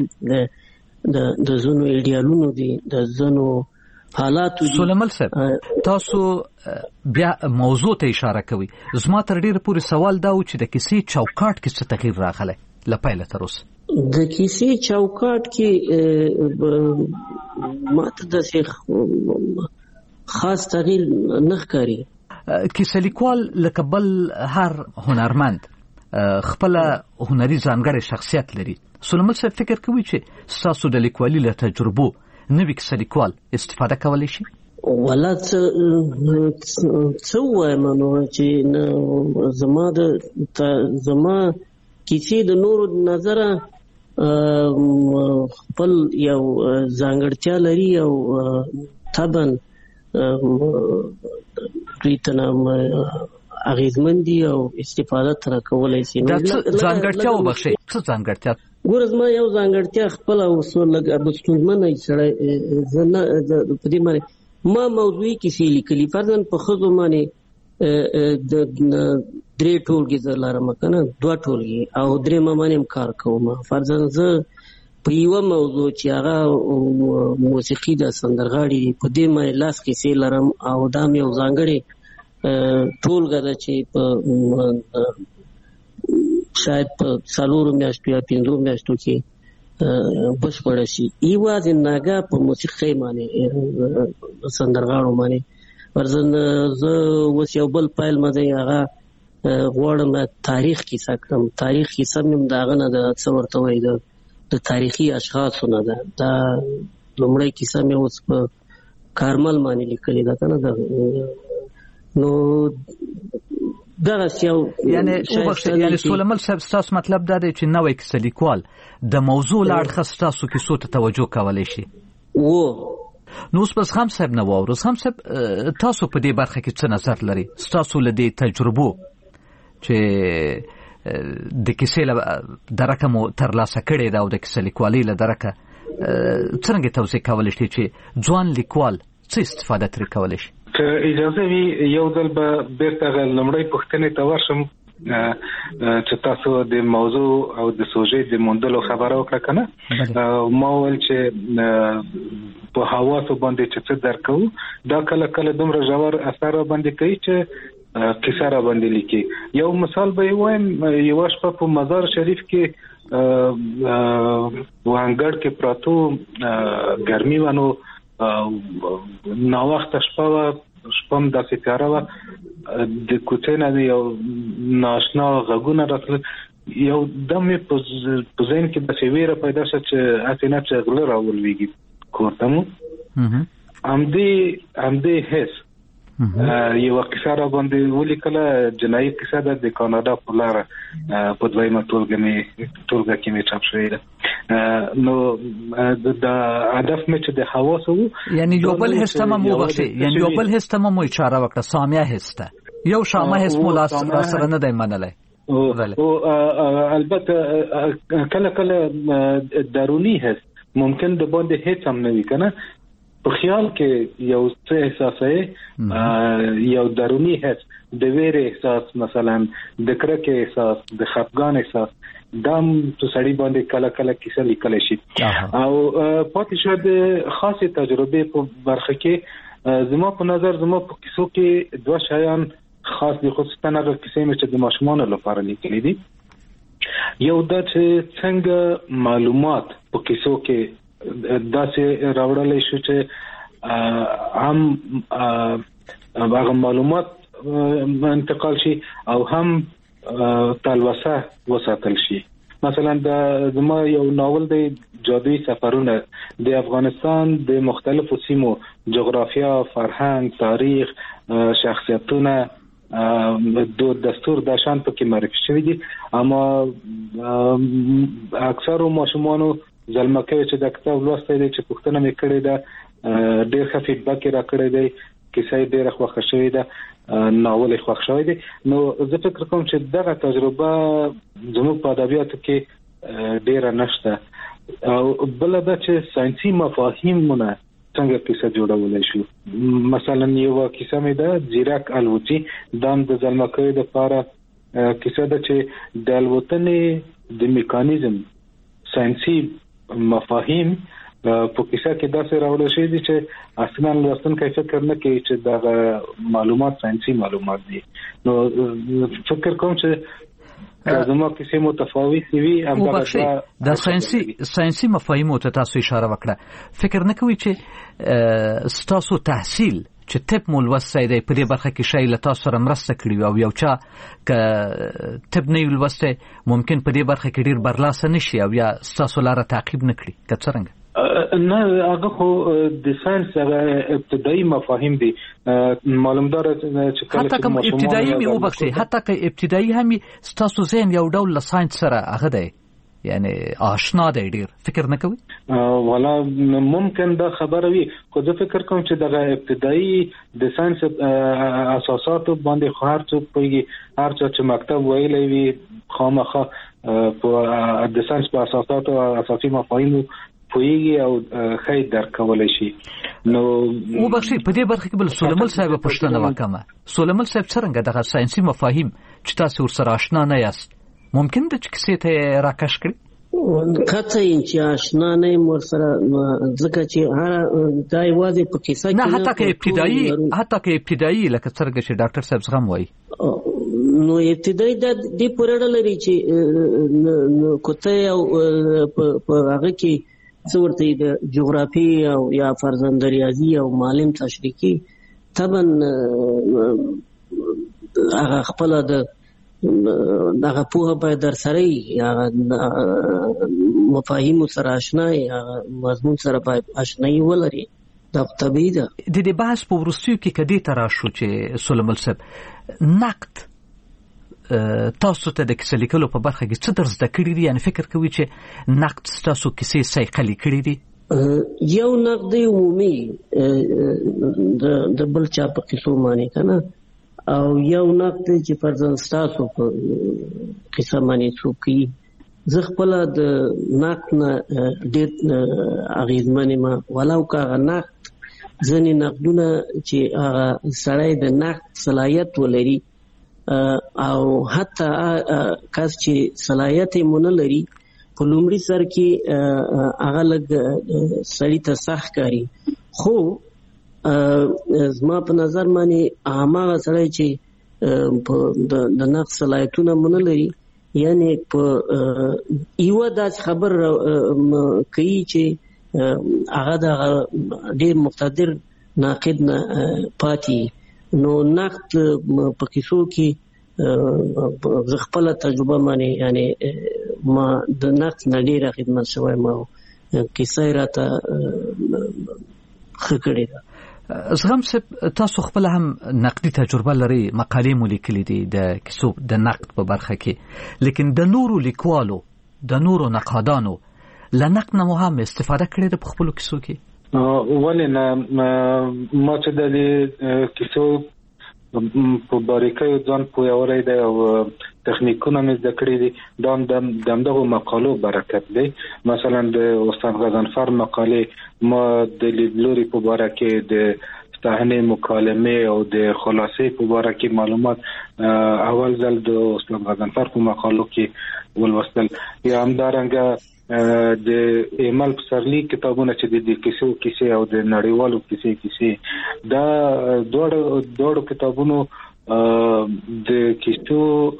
د ځینو ایډیالونو دي، د ځینو حالاتو دي. سلیمان صاحب تاسو بیا موضوع ته اشاره کوي. زما تر ډیره پورې سوال دا و چې د کیسې چوکاټ کې څه تغییر راغلی له پیله تر اوسه؟ د کیسې چوکاټ کې ماته داسې خاص تغییر نه ښکاري. کیسه لیکوال لکه بل هر هنرمند خپل هنري ځانګړی شخصیت لري. سلیمان صاحب فکر کوي چې ستاسو د لیکوالي له تجربو نوی کیسه لیکوال استفاده کولی شي؟ والله څه ووایم نو چې زما کیسې د نورو نظره خپل یو ځانګړتیا لري او طبعا دوی ته اغېزمن دي او استفاده ترې کولی شي. دا ځانګړتیا وبخښئ، څه ځانګړتیا؟ ګوره زما یو ځانګړتیا خپله اوس لږ ستونزمنه سړی زه نه په دې باندې ما موضوعي کیسې لیکلي. فرضاً په ښځو باندې 3 ټولګې زه لرم که نه 2 ټولګې او 3 باندې هم کار کوم. فرضاً زه په یوه موضوع چې هغه موسیقي د سندرغاړي دي په دې باندې لاس کیسې لرم او دا هم یو ځانګړې ټولګه ده چې په شاید په 4 میاشتو یا 5 میاشتو کې بشپړه شي. یوازې ناګه په موسیقۍ باندې سندرغاړو باندې فرضاً زه اوس یو بل پیل مده هغه غواړم تاریخ کیسه کړم. تاریخ کیسه مې د هغه نه د څه ورته وایي د تاریخي اشخاصو نه ده. دا لومړی کیسه مې اوس په کارمل باندې لیکلې ده که نه. نو دغه یو یعنی سلیمان صاحب ستاسو مطلب دا دی چې نوی کیسه لیکوال د موضوع له اړخه ستاسو کیسو ته توجه کولی شي؟ نو اوس بس هم صاحب نه واورو. هم صاحب تاسو په دې برخه کې څه نظر لري؟ ستاسو له دې تجربو چې د کیسې له درکه مو ترلاسه کړې ده او د کیسه لیکوالۍ له درکه څرنګه توضیح کولی شئ چې ځوان لیکوال څه استفاده ترې کولی شي؟ که اجازه وي یو ځل به بیرته لومړۍ پوښتنې ته ورشم چې تاسو د موضوع او د سوژې د موندلو خبره وکړه که نه. ما ویل چې په حواسو باندې چې څه درک کوو دا کله کله دومره ژور اثر را باندې کوي چې کیسه را باندې لیکي. یو مثال به یې وایم. یوه شپه په مزار شریف کې وانګړ کې پراتو ګرمي و نو ناوخته شپه وه، شپه هم داسې تیاره وه، د کوڅې نه یو ناشنا غږونه راتلل. یو دم یې په ذهن کې داسې ویره پیدا شوه چې هسې نه چې غله راولوېږي کور ته مو. همدې حس یوه کیسه را باندې ولیکله. جنایي کیسه ده، د کاناډا په لاره په 2مه ټولګه کې مې چاپ شوې ده. نو د هدف مې چې د حواسو یعنی یو بل حس ته مو وبخښئ، یعنی یو بل حس ته مو اشاره وکړه، سامعه حس ته. یو شامه حس مو لاس سره نه دی منلی. البته کله کله درونی حس ممکن د باندې هیڅ هم نه وي که نه. په خیال کې یو څه احساسه یو درونی حس، د ویره احساس، مثلا د کرکې احساس، د خفګان احساس، دام تو سړی باندې کله کله کیسه لیکل شي. او پاتې شو د خاصه تجربه په برخه کې زما په نظر زما په کیسو کې 2 شیان خاص دي، خصوصا هغه کیسې چې د ماشومانو لپاره لیکلې دي. یو دا چې څنګه معلومات په کیسو کې داسې راوړل شو چې هم هغه معلومات انتقال شي او هم تلوسه وساتل شي. مثلا زما یو ناول دی جادویی سفرونه، د افغانستان د مختلفو سیمو جغرافیا، فرهنګ، تاریخ، شخصیتونه، دستور د شان پکې معرفي شوی دي. اما اکثر ماشومانو ځلمه کوي چې د کتاب لوستی دی چې پوښتنه مې کړې ده، ډېر ښه فیډبک یې راکړی دی، کیسه یې ډېره خوښه شوې ده، ناول یې خوښ شوی دی. نو زه فکر کوم چې دغه تجربه زموږ په ادبیاتو کې ډېره نشته. او بله دا چې ساینسي مفاهیمونه څنګه کیسه جوړولای شو. مثلا یو کیسه مې ده زیرک الوتی دام د ځلمکۍ د لپاره کیسه ده چې د الوتنې د میکانیزم ساينسي مفاهیم په کیسه کې داسې راوړل شوی دي چې اصلا لوستونکی فکر نه کوي چې دا معلومات ساينسي معلومات دي. نو فکر کوم چې زموږ کیسه متفاوت وي همدغه د ساينسي مفاهیمو ته تاسو اشاره وکړه. فکر نه کوي چې ستاسو تحصیل چې طب مو لوستی دی په دې برخه کې شی له تاسو سره مرسته کړي او یو چا که طب نه لوستی ممکن په دې برخه کې ډیر برلاسه نشي او یا ستاسو لاره تعقیب نه کړي که څرنګه؟ نه هغه خو د ساينس هغه ابتدایي مفاهیم دي. معلومدار چې حتی کوم ابتدایي می وبخشي حتی که ابتدایي هم ستاسو ذهن یو ډول له ساينس سره هغه دی یعنی آشنا دی ډیر فکر نه کوي؟ ولا ممکن دا خبره وي خو زه فکر کوم چې دغه ابتدایي د ساينس اساساتو باندې خو هر څوک پوهیږي هر څوک چې مکتب ویلی وي خامخا په د ساينس په اساساتو اساسي مفاهیمو پوهیږي او خیر درک کولای شي. نو وبخشي په دې برخه کې بل سولمل صاحب پوښتنه وکړه. سولمل صاحب څنګه دغه ساينسي مفاهیم چې تاسو ورسره آشنا نه یاست ممکن د کیسې ته راکش کړي؟ کته چې آشنا نه مور سره ځکه چې هر دا یوازې په کیسه کې نه حتی که ابتدایي لکه څنګه چې ډاکټر صاحب زغم وایي نو ابتدایي د دې پرړه لري چې کوته او په هغه کې څورته د جغرافي او یا فرزند ریاضي او معلم تشریحي طبعا هغه خپل دغه پوهه به در سره یا مفاهیم سره آشنا یا مضمون سره به آشنایی ولري دا طبیعي ده. د دې بحث په ورستیو کې کدي تر شو چې سولمل صاحب نقد تاسو ته د کیسې لیکلو په برخه کې څه درس د کړی دي یعنی فکر کوي چې نقد تاسو کیسې سایقلي کړی دي؟ یو نقد عمومي د بل چا په کیسو باندې کنه او یو نقد چې فرضاً تاسو په کیسه باندې څوکي زه خپل د نقد نه ډېر اغیزمن ما ولو کا نقد ځنې نقدونه چې هغه سړی د نقد صلاحیت ولري او حتی کس چې صلاحیت یې مونه لري په لومړي سر کې هغه لږ سړي ته سخت کاري خو زما په نظر باندې هماغه سړی چې د نقد صلاحیتونه مونه لري یعنی په یوه داسې خبر کوي چې هغه د ډېر مقتدر ناقد نه پاتې. نو نقد په کیسو کې زه خپل تجربه باندې یعنی ما د نقد نه ډیره خدمت شوی ما کیسه راته ښه کړې ده. زغم صاحب تاسو خپل هم نقدي تجربه لري مقالې مو لیکلي دي د کیسو د نقد په برخه کې لیکن د نورو لیکوالو د نورو نقادانو له نقد نه مو هم استفاده کړې ده په خپلو کیسو کې؟ ولې نه ما چې د کیسو په باریکۍ ځان پوهولی دی او تخنیکونه مې زده کړي دي د همدغو مقالو برکت دی. مثلا د استاد غضنفر مقالې ما د لیدلوري په باره کې د صحنې مکالمې او د خلاصې په باره کې معلومات اول ځل د استاد غضنفر په مقالو کې ولوستل. یا همدارنګه د ایمل پسرلی کتابونه چې د کیسې او د نړیوالو کیسې دا دوړو کتابونو د کیسو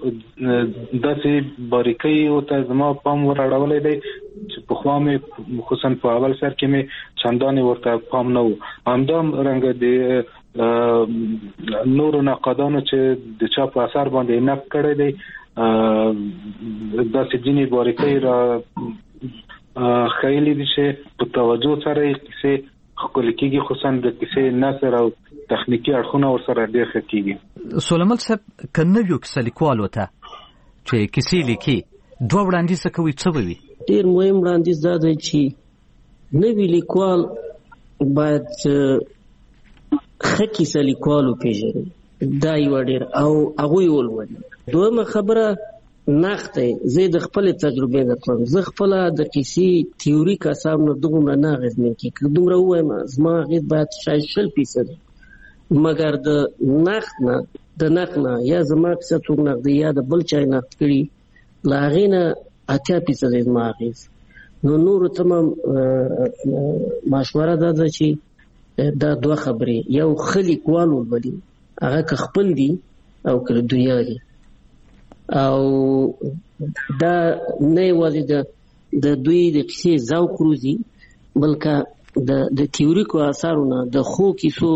داسې باریکۍ او ته زما پام وراړولی دی چې پخوا مې خصوصا په اول سر کې مې چندانې ورته پام نه و. همدارنګه د نورو نقادانو چې د چا په اثر باندې نقد کړی دی داسې ځینې باریکۍ را خیلی دي چې په توجه سره یې کیسې ښکلې کېږي خصوصا د کیسې نثر او تخنیکي اړخونه ورسره ډېر ښه کېږي. سولمل صاحب که نویو کیسه لیکوالو ته چې کیسې لیکي دوه وړاندیزه کوي څه به وي؟ ډېر مهم وړاندیز دا دی چې نوی لیکوال باید ښه کیسه لیکوال وپېژني دا یوه ډېر او هغوی ولولي. دویمه خبره نقد زه د خپل تجربې نه کوم. زه خپل د کیسې تیوریک حساب نه دومره نه غوښنه کی که دومره وایم زما غید باید شاید 100% مګر د نقد نه یا زما کیسه څوک نقد یا د بل چا نقد کړي لاغینه 80% زما غیز نو نور تمام مشوره ده چې دا دوه خبرې یو خلیق والو بلی هغه که خپل دي او که دنیا دي او دا نه یوازې د دوی د کیسې ذوق روزي بلکې د تیوریکو اثارونه د خو کیسو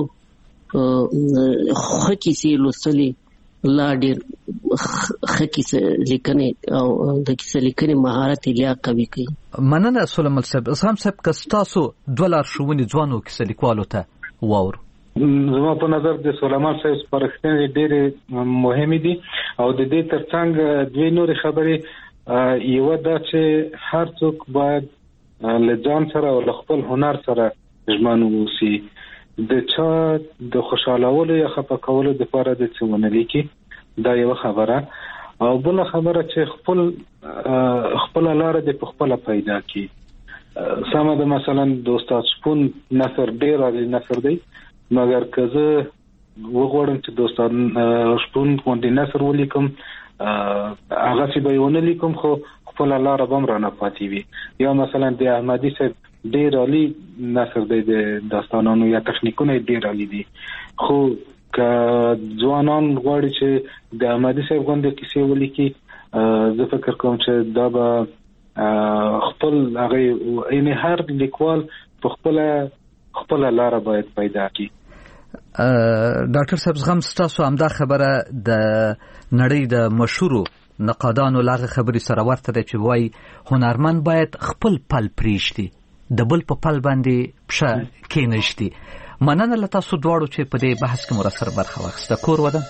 خو کیسې لوستلې لا ډېر خو کیسې لیکنې او د کیسې لیکنې مهارت یې قوي کوي. مننه سلیمان صاحب. اسلام صاحب که ستاسو $2 ښوونې ځوانو کیسې لیکوالو ته واورو. زما په نظر د سلیمان صاحب سپارښتنې ډېرې مهمې دي او د دې ترڅنګ دوی نورې خبرې یوه دا چې هر څوک باید له ځان سره او له خپل هنر سره ژمن واوسي. د چا د خوشحالولو یا خفه کولو دپاره د څه ونه لیکي دا یوه خبره او بله خبره چې خپله لاره دې په خپله پیدا کړي. سمه ده مثلا د استاد شپون نثر ډېر عالي نثر دی مګر که زه وغواړم چې د استاد شپون غوندې نثر ولیکم هغسې به یې ونه لیکم خو خپله لاره به هم رانه پاتې وي. یا مثلا د احمدي صاحب ډېر عالي نثر دی د داستانانو یا تخنیکونه یې ډېر عالي دي خو که ځوانان غواړي چې د احمدي صاحب غوندې کیسې ولیکي زه فکر کوم چې دا به خپل هغه یعنې هر لیکوال په خپله لاره باید پیدا کړي. ډاکټر صاحب زغم ستاسو همدا خبره د نړۍ د مشهورو نقادانو لاغه خبرې سره ورته ده چې وایي هنرمند باید خپل پل پریږدي د بل په پل باندې پښه کېنږدي. مننه له تاسو دواړو چې په دې بحث کې مو راسره برخه واخیسته. کور ودان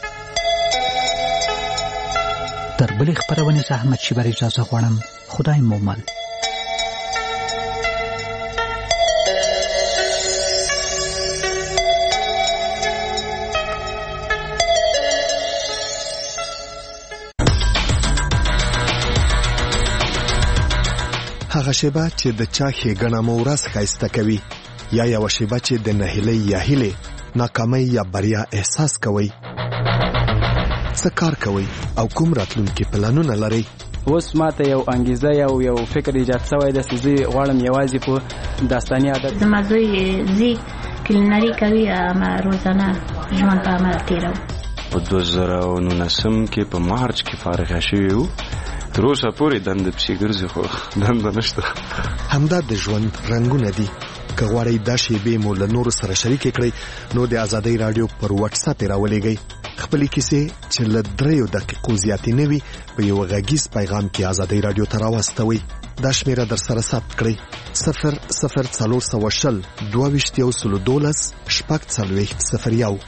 تر بلې خپرونې زحمت شي بر اجازه غواړم. خدای مو مل. هغه شیبه چې د چا ښېګڼه مو ورځ ښایسته کوي یا یوه شیبه چې د نهیلۍ یا هیلې ناکامۍ یا بریا احساس کوئ. څه کار کوئ او کوم راتلونکي پلانونه لرئ؟ اوس ماته یو انګیزه یو فکر ایجاد شوی دی چې زه غواړم یوازې په داستاني عادت زما زوی کلینري کوي اما روزانه ژوند په عمل تېروم. په 2019 کې په مارچ کې فارغه شوی وو. تر اوسه پورې دنده پسې ګرځي خو دنده نشته. همدا د ژوند رنګونه دي. که غواړئ دا شیبې مو له نورو سره شریکې کړئ نو د ازادۍ راډیو پر واتس اپ یې راولېږئ. خپلې کیسې چې له 3 دقیقو زیاتې نه وي په یو غږیز پیغام کې ازادۍ راډیو ته راواستوئ. دا شمیره در سره ثبت کړئ 00420 22 40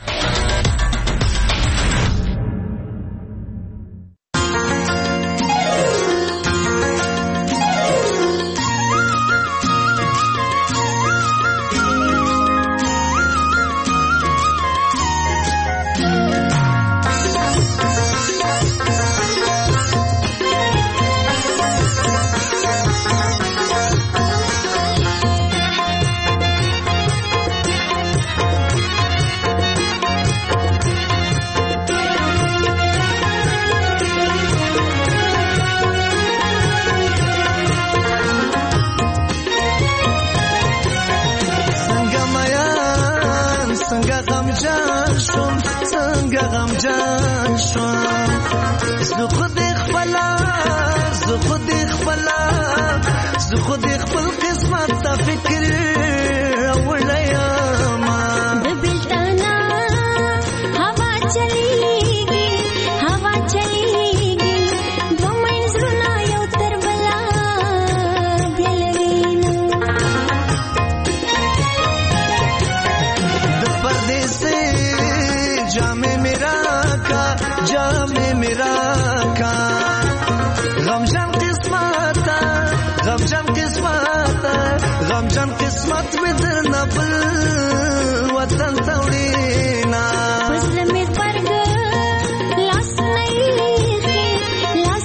Thank you.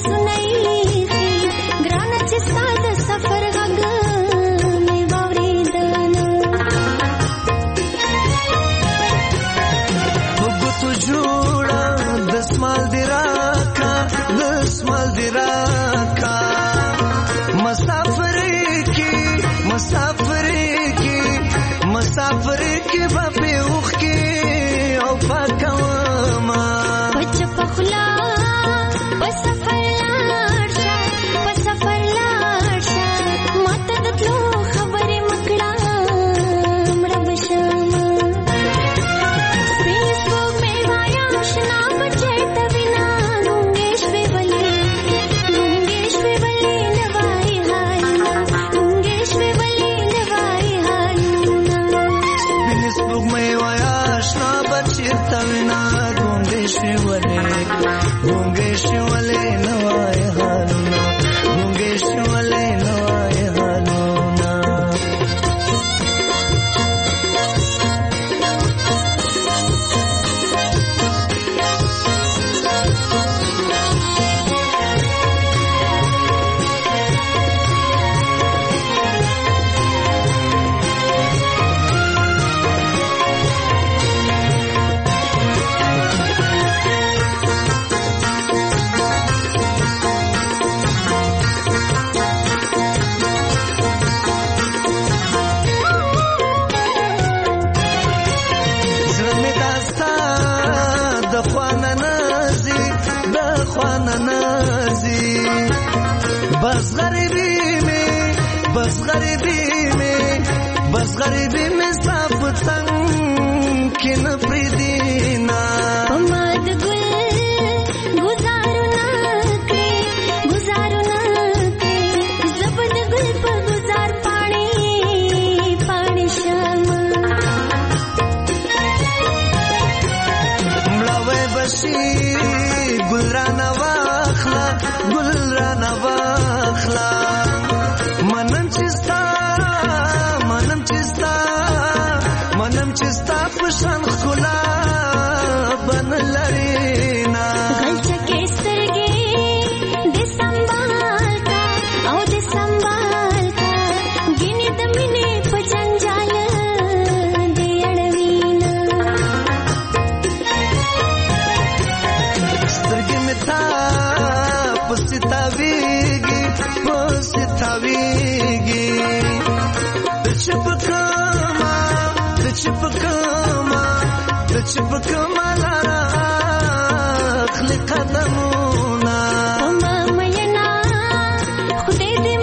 مسافر کې په اوخ کې او پاکوما پچ پخلا په سفر لاړشه ماته د تلو خبرې مکړه مړه بشم فیسبوک مې وایا آشنا بچې ته وینا ګونګې شوې ولې نوای حالونه ګونګې شوې ولې نوای حالونه فیسبوک مې وایا آشنا بچې ته وینا ګونګې شوې ولې نوای حالونه ګونګې شوې ولې نوای حالونه بس غریبی میں سب تنگ کن پریدینا پماد گل گزارو نا کے زبد گل پر گزار پانی شام ملاوی بشی گل رانا واخلا منم چستا پشان خلا بن لرینا غلچکے سترگے دے سنبھال کا گینی دمینے پجنجال دے اڑوینا سترگے میں تھا پسیتاویگی چپکما لارا اخلی قدمونا مامینا خدای دې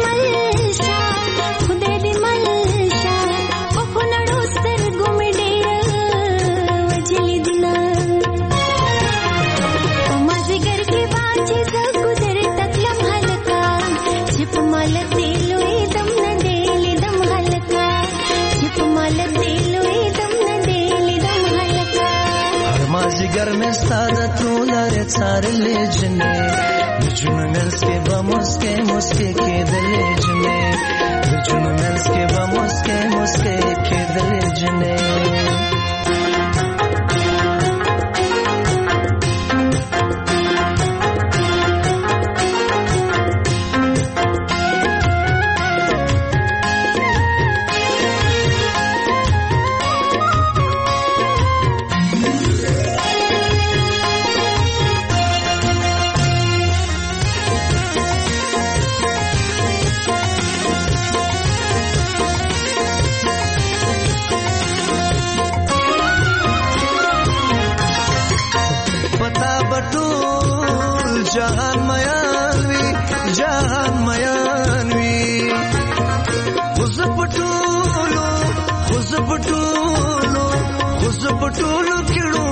ملشا په نړو سترګو مې ډېر وجلی دینا په مازیګر کې باندې زه ګذر تکلم هلکا چې په مالک دی لوی دم نه دی لیدم هلکا چې په مالک دی لوی دم نه دی لیدم هلکا مازیګر میں ستاده تولاره څارلې جنې جنو منس کې به مسکه کېدلې جنې جنو منس کې به مسکه کېدلې جنې جهان میان وی خوز پټولو کړو